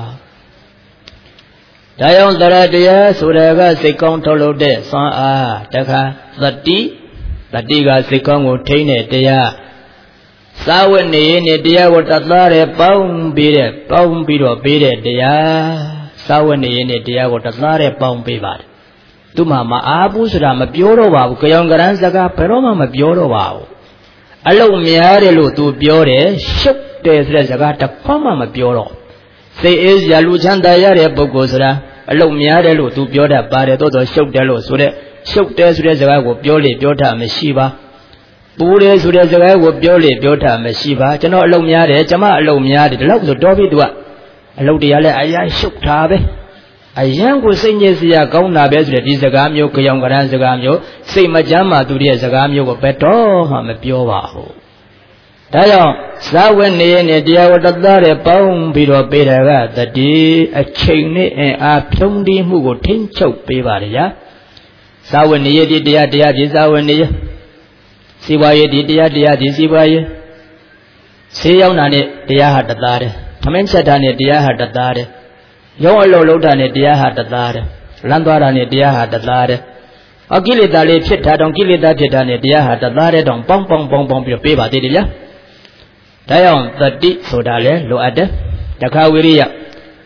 A: ဒါကြောင့်တရားတရားဆိုတာကစိတ်ကောင်းထုတ်လို့တဲ့စွမ်းအားတခါသတိတတိကစိတ်ကောင်းကိုထိန်းတဲ့တရားသာဝတ်နေနဲ့တရားကိုတတ်သားတယ်ပေါင်းပြီးတဲ့ပေါင်းပြီးတော့ပေးတဲ့တရားသာဝတ်နေနဲ့တရားကိုတတ်သားတယ်ပေါင်းပေးပါတယ်သူမှမအားဘူးဆိုတာမပြောတော့ပါဘူးကြောင်ကရန်စကားဘယ်တော့မှမပြောတော့ပါဘူးအလုံးများတယ်လို့သူပြောတယ်ရှုပ်တယ်ဆိုတဲ့စကားတစ်ခွမှမပြောတော့စိတ်အေးစရာလူချမ်းသာရတဲ့ပုဂ္ဂိုလ်ဆိုတာအလုံးများတယ်လို့သူပြောတတ်ပါတယ်တိုးတော့ရှုပ်တယ်လို့ဆိုတဲ့ရှုပ်တယ်ဆိုတဲ့စကားကိုပြောလေပြောတာမရှိပါပူတယ်ဆိုတဲ့စကားကိုပြောလေပြောတာမရှိပါကျွန်တော်အလုံးများတယ်ကျမအလုံးများတယ်ဒီလောက်ဆိုတော့ပြီသူကအလုံးတရားလဲအရာရှုပ်တာပဲအယံကိုစိတ်ညစ်စရာကောင်းတာပဲဆိုတဲ့ဒီစကားမျိုးကြောင်ကရန်စကားမျိုးစိတ်မကြမ်းမှသူရဲ့စကားမျိုးကိုဘယ်တော့မှမပြောပါဘူးဒါကြောင့်သာဝနေရနဲ့တရားဝတ္တသားတဲ့ပေါင်းပြီးတော့ပေးတာကတတိအချိန်နဲ့အင်အားဖြုံးတီးမှုကိုထိမ့်ချုပ်ပေးပါရသာဝနေရဒီတရားတရားဒီသာဝနေရစီပွားရေးဒီတရားတရားဒီစီပွားရေးဆေးရောက်တာနဲ့တရားဟာတသားတယ်သမင်းချက်တာနဲ့တရားဟာတသားတယ်ရုံးအလုံးလုံးတာနဲ့တရားဟာတသားတယ်လမ်းသွားတာနဲ့တရားဟာတသားတယ်အကိလေသာလေးဖြစ်တာတောင်ကိလေသာဖြစ်တာနဲ့တရားဟာတသားတဲ့တောင်ပေါင်းပေါင်းပေါင်းပေါင်းပြီးပေးပါသေးတယ်ဗျာဒါကြောင့်တတိဆိုတာလေလိုအပ်တယ်တခါဝိရိယ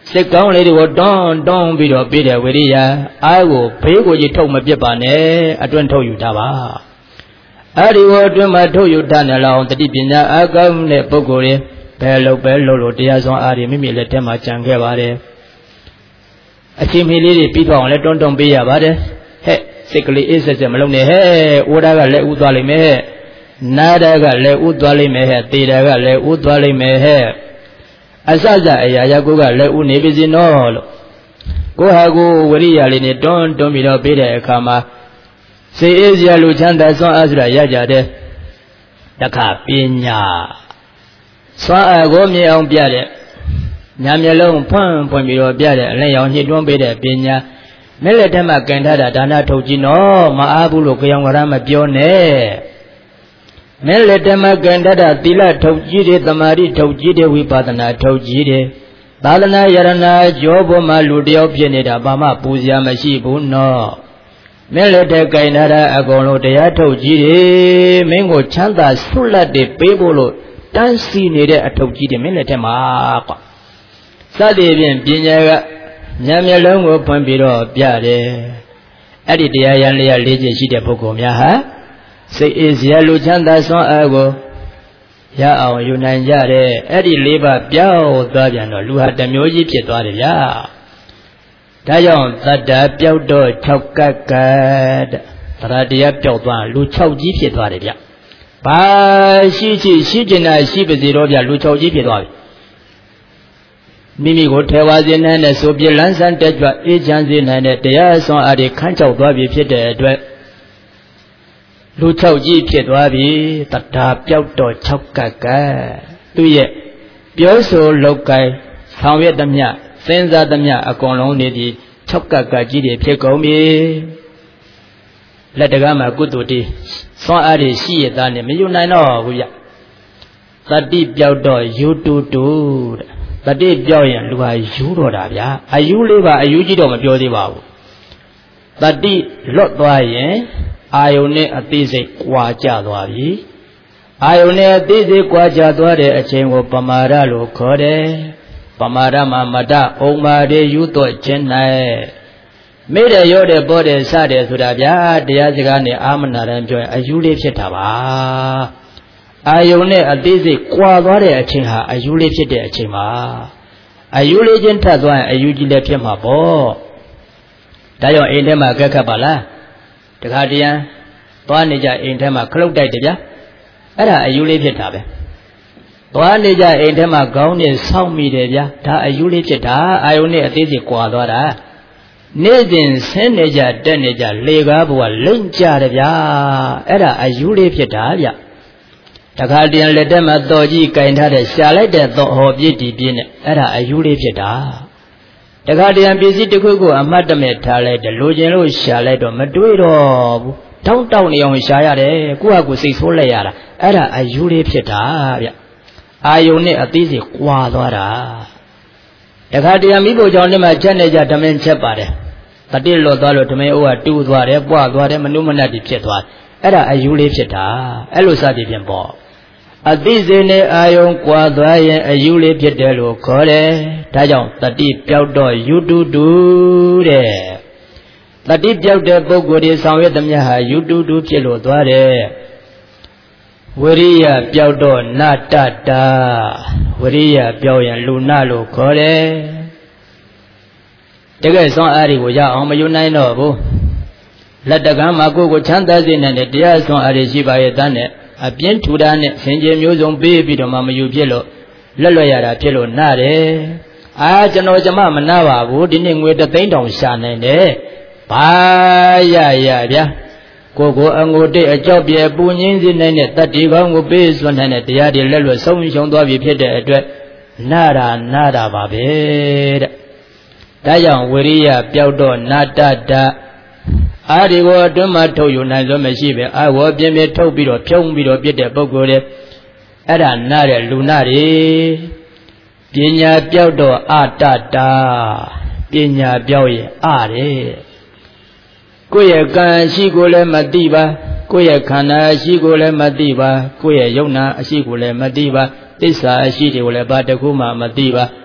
A: စစ်ကောင်းလေးတွေကိုတွန်းတွန်းပြီးတော့ပေးတဲ့ဝိရိယအားကိုဘေးကိုကြီးထုတ်မပြစ်ပါနဲ့အတွင်းထုတ်ယူထားပါအဲ့ဒီကိုအတွင်းမှာထုတ်ယူထားနေလောက်တတိပညာအကောင်းတဲ့ပုဂ္ဂိုလ်တွေဘယ်လိုပဲလို့လို့တရားစွမ်းအားတွေမိမိလက်ထဲမှာကြံခဲ့ပါတယ်အချိန်မီလေးတွေပြီးတော့လည်းတွန်းတွန်းပေးရပါတယ်ဟဲ့စိတ်ကလေးအေးဆက်ဆက်မလုပ်နဲ့ဟဲ့အိုးဓာကလည်းဥသွားလိမ့်မယ်ဟဲ့နာဓာကလည်းဥသွားလိမ့်မယ်ဟဲ့သေဓာကလည်းဥသွားလိမ့်မယ်ဟဲ့အစစအရာရာကိုကလည်းဥနေပြီစီနော်လို့ကိုဟာကိုဝရိယလေးနဲ့တွန်းတွန်းပြီးတော့ပေးတဲ့အခါမှာစေအေးစရာလူချမ်းသာစွမ်းအားဆိုတာရကြတယ်တခါပညာစွမ်းအားကိုမြင်အောင်ပြတဲ့ညာမျက်လုံးဖွင့်ဖွင့်ပြီးတော့ပြတဲ့အလင်းရောင်ညှိတွန်းပေးတဲ့ပညာမျက်လက်ထက်မှာကင်ထားတာဒါနထုတ်ကြည့်နော်မအားဘူးလို့ကြောင်ကရမပြောနဲ့မျက်လက်ထက်မှာကင်ထားတာသီလထုတ်ကြည့်တယ်သမာဓိထုတ်ကြည့်တယ်ဝိပဿနာထုတ်ကြည့်တယ်သာသနာယရဏကျော်ပေါ်မှာလူတယောက်ဖြစ်နေတာဘာမှပူစရာမရှိဘူးနော်မျက်လက်ထက်ကင်ထားတာအကုန်လုံးတရားထုတ်ကြည့်တယ်မင်းကိုချမ်းသာဆွတ်လက်တွေပေးဖို့လို့တန်းစီနေတဲ့အထုတ်ကြည့်တယ်မျက်လက်ထက်မှာကွာစသည်ဖြင့်ပညာကဉာဏ်မျက်လုံးကိုဖွင့်ပြီးတော့ပြတယ်အဲ့ဒီတရားရန်လေးရလေးချက်ရှိတဲ့ပုဂ္ဂိုလ်များဟာစိတ်အေးစရာလူချမ်းသာစွမ်းအားကိုရအောင်ယူနိုင်ကြတယ်အဲ့ဒီလေးပါးပြောင်းသွားပြန်တော့လူဟာတစ်မျိုးကြီးဖြစ်သွားတယ်ဗျာဒါကြောင့်သတ္တပြောက်တော့၆ကတ်ကတ်တရားတရားပြောက်သွားလူ၆ကြီးဖြစ်သွားတယ်ဗျဘာရှိရှိရှိကျင်တာရှိပါစေတော့ဗျလူ၆ကြီးဖြစ်သွားပြီမိမိကိုထေဝါစေနိုင်တဲ့ဆိုပြလန်းဆန်းတက်ကြွအေးချမ်းစေနိုင်တဲ့တရားစွမ်းအားတွေခန်းချောက်သွားပြီဖြစ်တဲ့အတွက်လူ၆ကြီးဖြစ်သွားပြီတတာပြောက်တော့၆ကတ်ကတ်သူရဲ့ပြောဆိုလုပ်ကိုင်ဆောင်ရွက်သမျှစဉ်းစားသမျှအကုန်လုံးနေပြီး၆ကတ်ကတ်ကြီးတွေဖြစ်ကုန်ပြီလက်တကားမှာကုသိုလ်တေးစွမ်းအားတွေရှိရသားနဲ့မယူနိုင်တော့ဘူးဗျသတိပြောက်တော့ယူတူတူတဲ့တတိပြောက်ရင်လူဟာယူတော့တာဗျာအယူလေးပါအယူကြီးတော့မပြောသေးပါဘူးတတိလွတ်သွားရင်အာယုန်နဲ့အသေးစိတ်ကွာကြသွားပြီအာယုန်နဲ့အသေးစိတ်ကွာကြသွားတဲ့အချိန်ကိုပမာဒလို့ခေါ်တယ်ပမာဒမှာမတဩမာရေယူတော့ခြင်းနိုင်မိတယ်ရောတယ်ပေါ်တယ်စတယ်ဆိုတာဗျာတရားစကားနဲ့အာမနာတယ်ပြောရင်အယူလေးဖြစ်တာပါအာယုန်နဲ့အသေးစိတ်ကွာသွားတဲ့အချိန်ဟာအယူလေးဖြစ်တဲ့အချိန်ပါအယူလေးချင်းထပ်သွားရင်အယူကြီးလည်းဖြစ်မှာပေါ့ဒါကြောင့်အိမ်ထဲမှာကက်ခတ်ပါလားတခါတရံသွားနေကြအိမ်ထဲမှာခလုတ်တိုက်တယ်ဗျာအဲ့ဒါအယူလေးဖြစ်တာပဲသွားနေကြအိမ်ထဲမှာခေါင်းနဲ့ဆောင်းမိတယ်ဗျာဒါအယူလေးဖြစ်တာအာယုန်နဲ့အသေးစိတ်ကွာသွားတာနေ့စဉ်ဆင်းနေကြတက်နေကြလေကားဘဝလိမ့်ကြတယ်ဗျာအဲ့ဒါအယူလေးဖြစ်တာဗျတခါတည်းလက်ထဲမှာတော်ကြီးကင်ထားတဲ့ရှာလိုက်တဲ့တော်ဟောပြည့်တည်ပြည့်နဲ့အဲ့ဒါအယူလေးဖြစ်တာတခါတည်းပစ္စည်းတစ်ခုခုအမှတ်တမဲ့ထားလိုက်တယ်လိုချင်လို့ရှာလိုက်တော့မတွေးတော့ဘူးတောင်းတောင်းနေအောင်ရှာရတယ်ကိုယ့်ဟာကိုယ်စိတ်ဆိုးလိုက်ရတာအဲ့ဒါအယူလေးဖြစ်တာဗျအာယုန်နဲ့အသေးစိတ်ကွာသွားတာတခါတည်းမိဖို့ကြောင့်လည်းမှချက်နေကြဓမင်းချက်ပါတယ်တတိလွတ်သွားလို့ဓမင်းအိုးကတူးသွားတယ်ပွားသွားတယ်မနုမနတ်တိဖြစ်သွားအဲ့ဒါအယူလေးဖြစ်တာအဲ့လိုစသည်ဖြင့်ပေါ့အသိစိတ်နဲ့အာယုံကွာသွားရင်အယူလေးဖြစ်တယ်လို့ခေါ်တယ်ဒါကြောင့်တတိပြောက်တော့ယူတူတူတဲ့တတိပြောက်တဲ့ပုဂ္ဂိုလ်တွေဆောင်ရွက်သမျှဟာယူတူတူဖြစ်လို့သွားတယ်ဝရိယပြောက်တော့နတတဝရိယပြောက်ရင်လူနာလို့ခေါ်တယ်တကယ်စွမ်းအားတွေကိုရအောင်မယူနိုင်တော့ဘူးလက်တကမ်းမှာကိုယ်ကိုချမ်းသာစေနိုင်တဲ့တရားစွမ်းအားတွေရှိပါရဲ့တန်းနဲ့အပြင်းထူတာနဲ့ဆင်ခြင်မျိုးစုံပေးပြီးတော့မှမယူဖြစ်လို့လက်လွတ်ရတာဖြစ်လို့နားတယ်အာကျွန်တော်ကျမမနာပါဘူးဒီနေ့ငွေတသိန်းတောင်ရှာနိုင်တယ်ဘာရရဗျာကိုကိုအငိုတိတ်အကြောက်ပြေပူငင်းစေနိုင်တဲ့တတ္တိကောင်းကိုပေးစွမ်းနိုင်တဲ့တရားတွေလက်လွတ်ဆုံးရှုံးသွားပြီဖြစ်တဲ့အတွက်နာတာနာတာပါပဲတဲ့ဒါကြောင့်ဝိရိယပြောက်တော့နာတတအာဒီကိုအတွင်းမှာထုတ်ယူနိုင်လို့မရှိပဲအာဝပြင်းပြထုတ်ပြီးတော့ဖြုံးပြီးတော့ပြစ်တဲ့ပုဂ္ဂိုလ်တွေအဲ့ဒါနာတဲ့လူနာတွေပညာပြောက်တော့အတတာပညာပြောက်ရဲ့အားတယ်ကိုယ့်ရဲ့ကံရှိကိုလည်းမသိပါကိုယ့်ရဲ့ခန္ဓာရှိကိုလည်းမသိပါကိုယ့်ရဲ့ယုံနာအရှိကိုလည်းမသိပါသစ္စာအရှိတွေကိုလည်းဘာတစ်ခုမှမသိပါဘ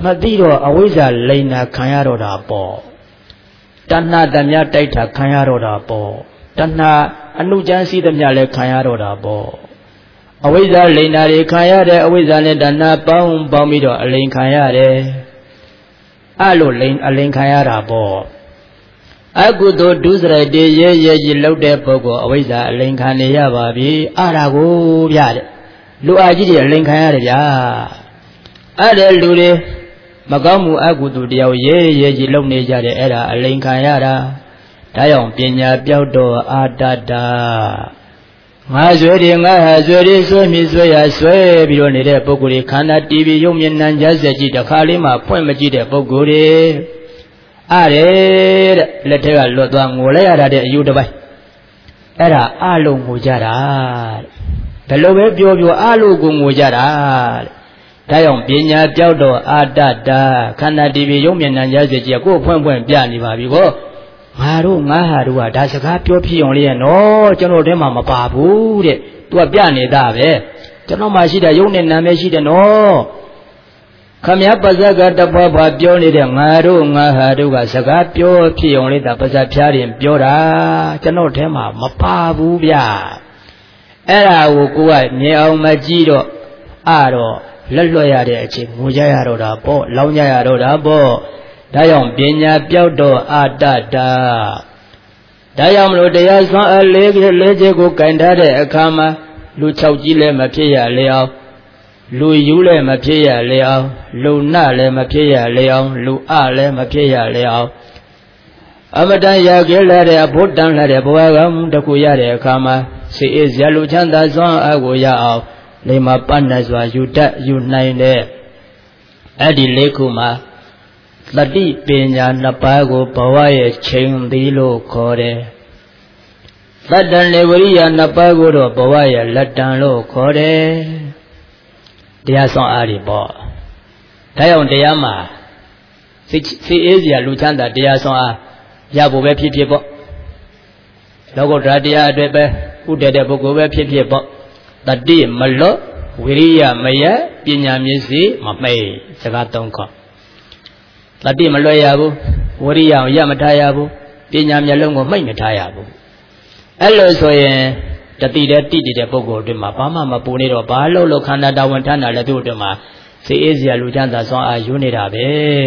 A: မသိတော့အဝိဇ္ဇာလိန်နာခံရတော့တာပေါ့တဏှာတည်းများတိုက်တာခံရတော့တာပေါ့တဏှာအနုကျမ်းစီးသမျှလည်းခံရတော့တာပေါ့အဝိဇ္ဇာလိန်နာတွေခံရတဲ့အဝိဇ္ဇာနဲ့တဏှာပေါင်းပေါင်းပြီးတော့အလိန်ခံရတယ်အဲ့လိုလိန်အလိန်ခံရတာပေါ့အကုသိုလ်ဒုစရိုက်တွေရဲရဲကြီးလှုပ်တဲ့ပုဂ္ဂိုလ်အဝိဇ္ဇာအလိန်ခံနေရပါပြီအဲ့ဒါကိုဗျတဲ့လူအကြီးတွေအလိန်ခံရတယ်ဗျာအဲ့တဲ့လူတွေမကောင်းမှုအကုသိုလ်တရားရဲရဲကြီးလှုပ်နေကြတယ်အဲ့ဒါအလိန်ခံရတာဒါကြောင့်ပညာပြောက်တော့အာတတာငါဆွဲတယ်ငါဟာဆွဲတယ်ဆွဲမိဆွဲရဆွဲပြီးတော့နေတဲ့ပုဂ္ဂိုလ်တွေခန္ဓာတီးပြီးရုပ်မြင်နံကြဆက်ကြည့်တခါလေးမှဖွင့်မကြည့်တဲ့ပုဂ္ဂိုလ်တွေအားတဲ့လက်ထက်ကလွတ်သွားငိုလိုက်ရတာတဲ့အယူတစ်ပိုင်းအဲ့ဒါအလုံးငိုကြတာဘယ်လိုပဲပြောပြောအလုံးကိုငိုကြတာဒါကြောင့်ပညာပြောက်တော့အာတတာခန္ဓာတီးပြီးရုပ်မြင်နံကြဆက်ကြည့်ကိုယ်ဖွင့်ဖွင့်ပြနေပါပြီကောငါတို့ငါဟာတို့ကဒါစကားပြောဖြစ်အောင်လေးရဲ့နော်ကျွန်တော်ထဲမှာမပါဘူးတဲ့သူကပြနေတာပဲကျွန်တော်မှရှိတဲ့ရုပ်နဲ့နာမည်ရှိတယ်နော်ခမည်းပါဇက်ကတပွားပွားပြောနေတဲ့ငါတို့ငါဟာတို့ကစကားပြောဖြစ်အောင်လေးဒါပါဇက်ဖျားရင်ပြောတာကျွန်တော်ထဲမှာမပါဘူးဗျအဲ့ဒါကိုကိုကမြင်အောင်မကြည့်တော့အတော့လက်လွတ်ရတဲ့အချိန်ငိုကြရတော့တာပေါ့လောင်းကြရတော့တာပေါ့ဒါကြောင့်ပညာပြောက်တော့အာတတာဒါကြောင့်မလို့တရားစွမ်းအလေးကြီးလေးချက်ကိုကင်ထားတဲ့အခါမှာလူ၆ကြီးလည်းမဖြစ်ရလေအောင်လူယူလည်းမဖြစ်ရလေအောင်လူနလည်းမဖြစ်ရလေအောင်လူအလည်းမဖြစ်ရလေအောင်အမတန်ရခဲ့လာတဲ့အဖို့တန်လာတဲ့ဘဝကမှုတစ်ခုရတဲ့အခါမှာစိတ်အေးစရာလူချမ်းသာစွမ်းအကိုရအောင်လိမ္မာပန်းနဲ့စွာယူတတ်ယူနိုင်တဲ့အဲ့ဒီလေးခုမှာတတိပညာနှစ်ပါးကိုဘဝရဲ့ချိန်သည်လို့ခေါ်တယ်။သတ္တန်လေဝရိယနှစ်ပါးကိုတော့ဘဝရဲ့လက်တံလို့ခေါ်တယ်။တရားဆောင်အားတွေပေါ့။ဒါကြောင့်တရားမှာစိတ်စိတ်အေးစရာလူချမ်းသာတရားဆောင်အားရဖို့ပဲဖြစ်ဖြစ်ပေါ့။လောကုတ္တရာတရားအတွက်ပဲဥတည်တဲ့ပုဂ္ဂိုလ်ပဲဖြစ်ဖြစ်ပေါ့။တတိမလွတ်ဝိရိယမယပညာမျက်စိမမှိတ်စကားသုံးခေါ်တတိမလွယ်ရဘူးဝရိယရမထားရဘူးပညာမျက်လုံးကိုမှိတ်မထားရဘူးအဲ့လိုဆိုရင်တတိတဲ့တိတိတဲ့ပုဂ္ဂိုလ်တွေမှာဘာမှမပူနေတော့ဘာလို့လို့ခန္ဓာတာဝန်ထမ်းတာလည်းသူ့အတွက်မှာစိတ်အေးစရာလူချမ်းသာစွမ်းအားယူနေတာပဲ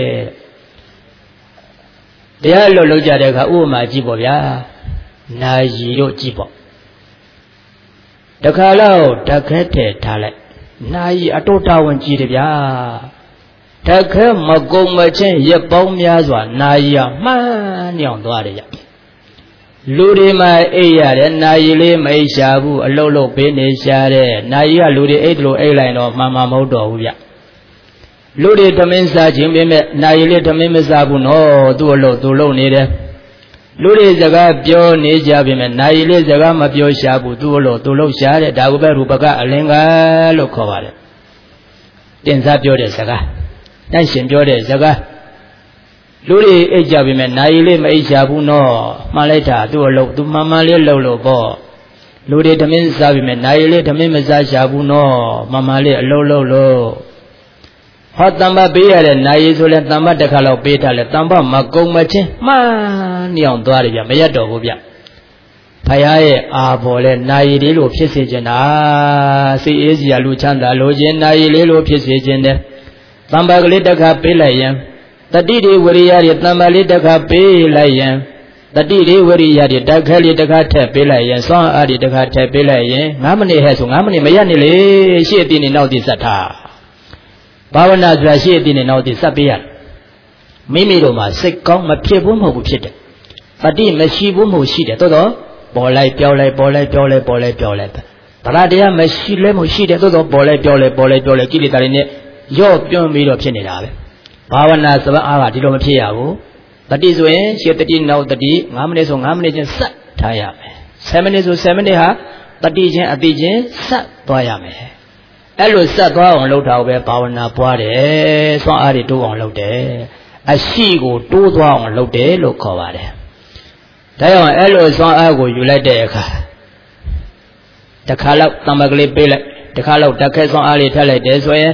A: တရားလို့လောက်ကြတဲ့အခါဥပမာကြည့်ပေါ့ဗျာနာယီတို့ကြည့်ပေါ့တခါတော့တခဲထဲထားလိုက်နာယီအတော်တာဝန်ကြည့်တယ်ဗျာတခဲမကုံမချင်းရက်ပေါင်းများစွာနာယီကမှန်းညောင်သွားတယ်ကြလူတွေမှာအိပ်ရတယ်နာယီလေးမအိပ်ရှာဘူးအလုံးလုံးပေးနေရှာတယ်နာယီကလူတွေအိပ်တယ်လို့အိပ်လိုက်တော့မှန်မှမဟုတ်တော့ဘူးဗျလူတွေသမင်းစားခြင်းပဲမဲ့နာယီလေးသမင်းမစားဘူးနော်သူ့အလို့သူ့လုံးနေတယ်လူတွေစကားပြောနေကြပြီမဲ့နာယီလေးစကားမပြောရှာဘူးသူ့အလို့သူ့လုံးရှာတယ်ဒါကိုပဲရူပကအလင်္ကာလို့ခေါ်ပါတယ်တင်စားပြောတဲ့စကားတန့်ရှင်ပြောတဲ့စကားလူတွေအိတ်ကြပြီမဲ့နာယီလေးမအိတ်ချဘူးနော်မှန်လိုက်တာသူ့အလုပ်သူမှန်မှန်လေးလှုပ်လို့ပေါ့လူတွေသမင်းစားပြီမဲ့နာယီလေးသမင်းမစားရှာဘူးနော်မှန်မှန်လေးအလုပ်လုပ်လို့ဟောတမ္ပပေးရတဲ့နာယီဆိုလဲတမ္ပတစ်ခါလောက်ပေးထားလဲတမ္ပမကုံမချင်းမှန်းညောင်သွားတယ်ဗျမရက်တော့ဘူးဗျဖယားရဲ့အာဘော်လဲနာယီလေးလိုဖြစ်စေချင်တာစိတ်အေးစရာလူချမ်းသာလိုချင်နာယီလေးလိုဖြစ်စေချင်တယ်တမ္ပကလေးတစ်ခါပေးလိုက်ရင်တတိတွေဝရိယတွေတမ္ပါလေးတစ်ခါပေးလိုက်ရင်တတိတွေဝရိယတွေတက်ခဲလေးတစ်ခါထည့်ပေးလိုက်ရင်စွမ်းအားတွေတစ်ခါထည့်ပေးလိုက်ရင်၅မိနစ်ဟဲ့ဆို၅မိနစ်မရနေလေရှေ့အတိနေနောက်တိစက်ထားဘာဝနာဆိုတာရှေ့အတိနေနောက်တိစက်ပေးရမိမိတို့မှာစိတ်ကောင်းမဖြစ်ဘူးမဟုတ်ဘူးဖြစ်တယ်တတိမရှိဘူးမဟုတ်ရှိတယ်သို့တော့ပေါ်လိုက်ပြောလိုက်ပေါ်လိုက်ပြောလိုက်ပေါ်လိုက်ပြောလိုက်ဗလာတရားမရှိလဲမဟုတ်ရှိတယ်သို့တော့ပေါ်လိုက်ပြောလိုက်ပေါ်လိုက်ပြောလိုက်ကိလေသာတွေနဲ့ရော့ပြွန်းပြီးတော့ဖြစ်နေတာပဲဘာဝနာစပအားကဒီလိုမဖြစ်ရဘူးတတိဆိုရင်ရှေ့တတိနောက်တတိ၅မိနစ်ဆို၅မိနစ်ချင်းဆက်ထားရမယ်ဆယ်မိနစ်ဆိုဆယ်မိနစ်ဟာတတိချင်းအတိချင်းဆက်သွားရမယ်အဲ့လိုဆက်သွားအောင်လုပ်တာပဲဘာဝနာပွားတယ်စွမ်းအားတွေတိုးအောင်လုပ်တယ်အရှိကိုတိုးသွားအောင်လုပ်တယ်လို့ခေါ်ပါတယ်ဒါကြောင့်အဲ့လိုစွမ်းအားကိုယူလိုက်တဲ့အခါတစ်ခါလောက်တမ္ပကလေးပေးလိုက်တစ်ခါလောက်တက်ခဲစွမ်းအားလေးထည့်လိုက်တယ်ဆိုရင်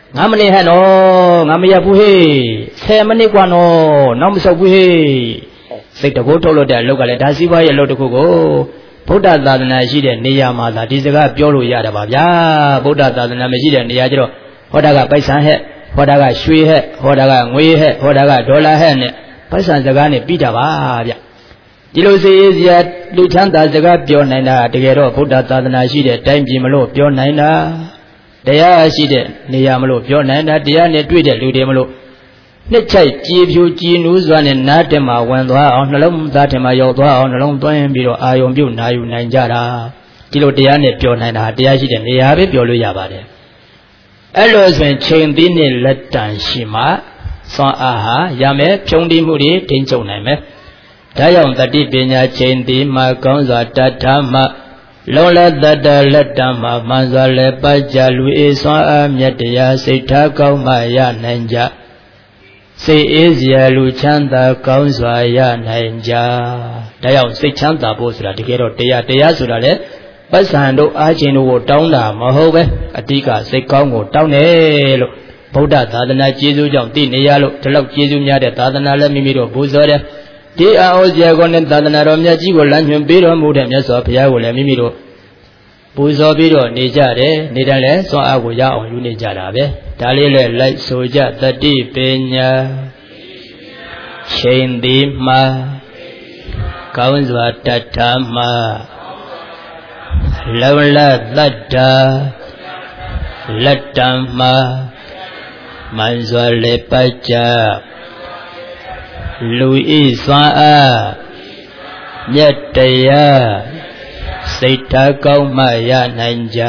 A: ငါမနေဟဲ့နော်ငါမရဘူးဟေးဆယ်မိနစ်กว่าနော်နောက်မဆုတ်ဘူးဟေးစိတ်တကိုးထုတ်လို့တဲ့အလုပ်ကလည်းဒါစီးပွားရေးအလုပ်တစ်ခုကိုဗုဒ္ဓသာသနာရှိတဲ့နေရာမှာသာဒီစကားပြောလို့ရတာပါဗျာဗုဒ္ဓသာသနာမရှိတဲ့နေရာကျတော့ဟောတာကပိုက်ဆံဟဲ့ဟောတာကရွှေဟဲ့ဟောတာကငွေဟဲ့ဟောတာကဒေါ်လာဟဲ့နဲ့ပိုက်ဆံစကားနဲ့ပြီးတာပါဗျဒီလိုစေစရာလူချမ်းသာစကားပြောနိုင်တာတကယ်တော့ဗုဒ္ဓသာသနာရှိတဲ့တိုင်းပြည်မလို့ပြောနိုင်တာတရားရှိတဲ့နေရာမလို့ပြောနိုင်တာတရားနဲ့တွေ့တဲ့လူတွေမလို့နှစ်ချိုက်ကြည်ဖြူကြည်နူးစွာနဲ့နားတင်မှာဝင်သွားအောင်နှလုံးသားတင်မှာရောက်သွားအောင်နှလုံးသွင်းပြီးတော့အာယုံပြုတ်နာယူနိုင်ကြတာဒီလိုတရားနဲ့ပြောနိုင်တာတရားရှိတဲ့နေရာပဲပြောလို့ရပါတယ်အဲ့လိုဆိုရင်ချိန်သီးနဲ့လက်တန်ရှိမှစွမ်းအားဟာရမယ်ဖြုံးတိမှုတွေထိန်းချုပ်နိုင်မယ်ဒါကြောင့်တတိပညာချိန်သီးမှာကောင်းစွာတတ်ထားမှလုံးလက်တတ်တဲ့လက်တံမှာမှန်စွာလဲပတ်ကြလူအေးစွမ်းအားမြတ်တရားစိတ်ထားကောင်းမှရနိုင်ကြစိတ်အေးစရာလူချမ်းသာကောင်းစွာရနိုင်ကြဒါကြောင့်စိတ်ချမ်းသာဖို့ဆိုတာတကယ်တော့တရားတရားဆိုတာလေပတ်စံတို့အားချင်းတို့ကိုတောင်းတာမဟုတ်ပဲအတိကစိတ်ကောင်းကိုတောင်းတယ်လို့ဗုဒ္ဓသာသနာကျေးဇူးကြောင့်သိနေရလို့ဒီလောက်ကျေးဇူးများတဲ့သာသနာလည်းမိမိတို့ပူဇော်တယ်ဒီအာဩဇရာကောနဲ့သာသနာတော်မြတ်ကြီးကိုလမ်းညွှန်ပေးတော်မူတဲ့မြတ်စွာဘုရားကိုလည်းမိမိတို့ပူဇော်ပြီးတော့နေကြတယ်နေတယ်လဲစွမ်းအားကိုရအောင်ယူနေကြတာပဲဒါလေးလည်းလိုက်ဆိုကြတတိပညာချိန်သည်မှာကောင်းစွာတတ်ထားမှာလောလတတ္တာလက်တံမှာမှန်စွာလေပတ်ကြလူဤစွမ်းအားမြတ်တရားစိတ်ထားကောင်းမှရနိုင်ကြ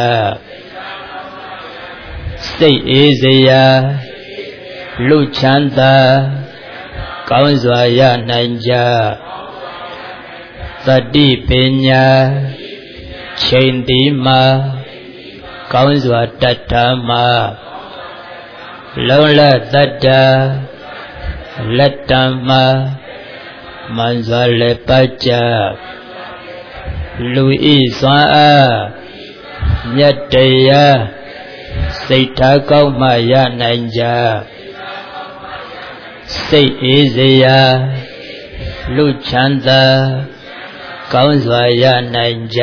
A: စိတ်အေးစရာလူချမ်းသာကောင်းစွာရနိုင်ကြသတိပညာချိန်သည်မှာကောင်းစွာတတ်ထားမှာလုံးလတတ္တာလက်တံမှာမှန်စွာလေပတ်ကြလူဤစွမ်းအားမြတ်တရားစိတ်ထားကောင်းမှရနိုင်ကြစိတ်အေးစရာလူချမ်းသာကောင်းစွာရနိုင်ကြ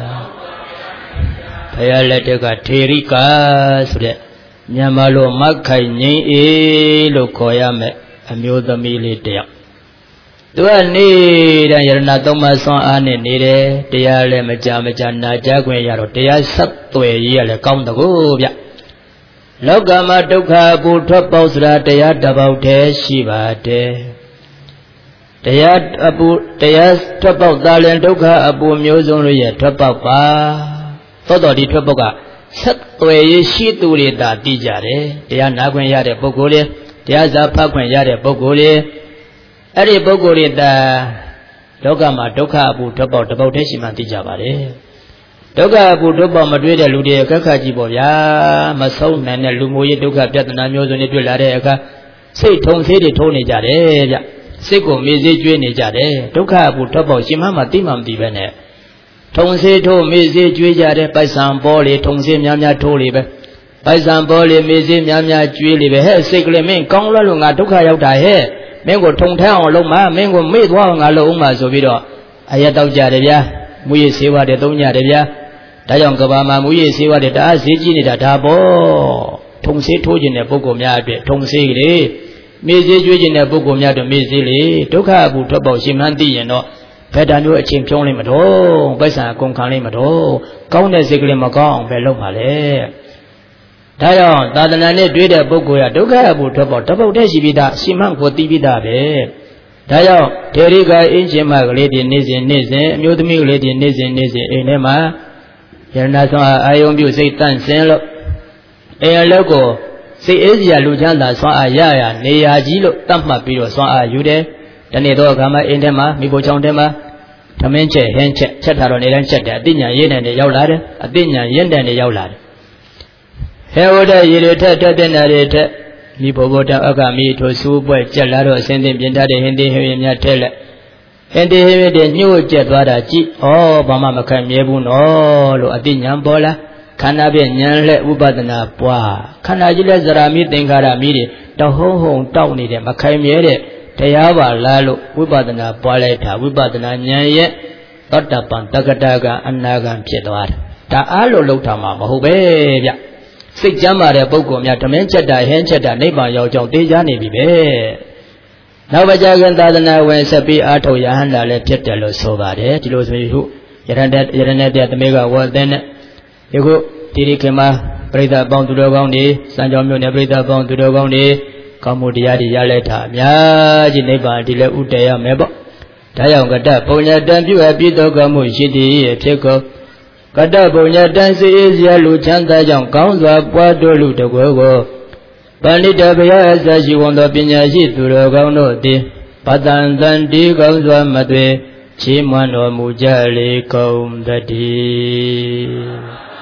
A: ဘုရားလက်ထက်ကထေရိကာဆိုတဲ့မြန်မာလိုမက်ခိုင်ငိမ့်အေးလို့ခေါ်ရမယ်အမျိုးသမီးလေးတယောက်သူကနေတဲ့ယရဏသုံးပါးစွမ်းအားနဲ့နေတယ်တရားလည်းမကြမကြနာကြခွင့်ရတော့တရားဆက်သွယ်ရေးရလည်းကောင်းတကူဗျလောကမှာဒုက္ခအပူထွက်ပေါက်စရာတရားတစ်ပေါက်တည်းရှိပါတယ်တရားအပူတရားထွက်ပေါက်သာလင်ဒုက္ခအပူမျိုးစုံလို့ရထွက်ပေါက်ပါသောတော်ဒီထွက်ပေါက်ကဆက်သွယ်ရေးရှိသူတွေသာသိကြတယ်တရားနာခွင့်ရတဲ့ပုဂ္ဂိုလ်တွေတရားစာဖတ်ခွင့်ရတဲ့ပုဂ္ဂိုလ်တွေအဲ့ဒီပုဂ္ဂိုလ်တွေသာလောကမှာဒုက္ခအပူထွက်ပေါက်တစ်ပေါက်တည်းရှိမှသိကြပါတယ်ဒုက္ခအပူထွက်ပေါက်မတွေ့တဲ့လူတွေအခက်ခါကြည့်ပေါ့ဗျာမဆုံးနိုင်တဲ့လူမျိုးရေးဒုက္ခပြဿနာမျိုးစုံတွေတွေ့လာတဲ့အခါစိတ်ထုံဆေးတွေထိုးနေကြတယ်ဗျစိတ်ကိုမေ့စေးကျွေးနေကြတယ်ဒုက္ခအပူထွက်ပေါက်ရှင်မမှသိမှမသိပဲနဲ့ထုံဆေးထိုးမေ့စေးကျွေးကြတယ်ပိုက်ဆံပေါ်လေထုံဆေးများများထိုးလေပဲပိုက်ဆံပေါ်လေမေ့စေးများများကျွေးလေပဲဟဲ့စိတ်ကလေးမင်းကောင်းလွတ်လို့ငါဒုက္ခရောက်တာဟဲ့မင်းကိုထုံထမ်းအောင်လုပ်မှာမင်းကိုမေ့သွားအောင်ငါလုပ်အောင်မှာဆိုပြီးတော့အရက်တောက်ကြတယ်ဗျာမူရည်ဆေးဝါးတွေသုံးကြတယ်ဗျာဒါကြောင့်ကဘာမှာမူရည်ဆေးဝါးတွေတအားဈေးကြီးနေတာဒါပေါ့ထုံဆေးထိုးခြင်းတဲ့ပုဂ္ဂိုလ်များအတွက်ထုံဆေးကလေးမေ့စေးကျွေးခြင်းတဲ့ပုဂ္ဂိုလ်များတို့မေ့စေးလေဒုက္ခအပူထွက်ပေါက်ရှင်မှန်းသိရင်တော့ဘယ်တန်မျိုးအချင်းဖြုံးလိမ့်မတော့ပိုက်ဆံအကုန်ခံလိမ့်မတော့ကောင်းတဲ့စိတ်ကလေးမကောင်းအောင်ပဲလုပ်ပါလေဒါကြောင့်သာသနာနဲ့တွေ့တဲ့ပုဂ္ဂိုလ်ရဒုက္ခအပူထွက်ပေါက်တပုတ်တည်းရှိပြီးသားရှင်မှန်းကိုသိပြီးသားပဲဒါကြောင့်ထေရိကအင်းရှင်မကလေးတွေနေ့စဉ်နေ့စဉ်အမျိုးသမီးကလေးတွေနေ့စဉ်နေ့စဉ်အိမ်ထဲမှာယရဏဆွမ်းအာယုံပြုစိတ်တန့်စင်လို့အိမ်အလုပ်ကိုစိတ်အေးစရာလူချမ်းသာဆွမ်းအားရရနေရာကြီးလို့တတ်မှတ်ပြီးတော့ဆွမ်းအားယူတယ်တနေ့တော့အခါမှာအိမ်ထဲမှာမိဖို့ချောင်းထဲမှာသမင်းချက်ဟင်းချက်ချက်ထားတော့နေတိုင်းချက်တယ်အသိဉာဏ်ရင်းတဲ့နေရောက်လာတယ်အသိဉာဏ်ရင်းတဲ့နေရောက်လာတယ်ဟဲဝဒရေတွေထက်ထက်တဲ့နေတွေထက်မိဖို့ဘုဒ္ဓအကမိထိုစူးပွဲကြက်လာတော့အစင်းသိပြင်ထားတဲ့ဟင်းသေးဟင်းရည်များထဲလက်ဟင်းသေးဟင်းရည်တွေညှို့ကျက်သွားတာကြည့်ဩဘာမှမခံမြဲဘူးနော်လို့အသိဉာဏ်ပေါ်လာ khana be nyan le upadana pwa khana ji le zarami thengara mi de tahong hong tauk ni de makai mye de taya ba la lo upadana pwa lai tha upadana nyan ye tattapan takataka annagan phit twa ta da a lo lou tha ma ma hout be bya sait jam ma de pukkol mya thamin chat ta hin chat ta nibban yaw jaung te ja ni bi beနောက်ပါကြခင်သာသနာဝင်ဆက်ပြီးအားထုတ်ရဟန္တာလည်းဖြစ်တယ်လို့ဆိုပါတယ်ဒီလိုဆိုရင်ဟုတ်ယရဏတဲ့ယရဏတဲ့တမေကဝတ်တဲ့နဲ့ဒီခုဒီဒီခင်မှာပြိဿပေါင်းသူတော်ကောင်းတွေစံကြောင်းမျိုးနဲ့ပြိဿပေါင်းသူတော်ကောင်းတွေကောင်းမှုတရားတွေရလဲတာအများကြီးနိဗ္ဗာန်ဒီလည်းဥတည်ရမယ်ပေါ့ဒါကြောင့်ကတ္တပုံညတံပြုအပ်ပြီးသောကောင်းမှုရှိသည်အဖြစ်ကိုကတ္တပုံညတံစေအေးစရာလူချမ်းသာကြောင့်ကောင်းစွာပွားတို့လူတကွယ်ကိုပဏိတဘယအစရှိဝန်သောပညာရှိသူတော်ကောင်းတို့သည်ပတန်တန်တီကောင်းစွာမသွေချီးမွမ်းတော်မူကြလေကုန်သတည်း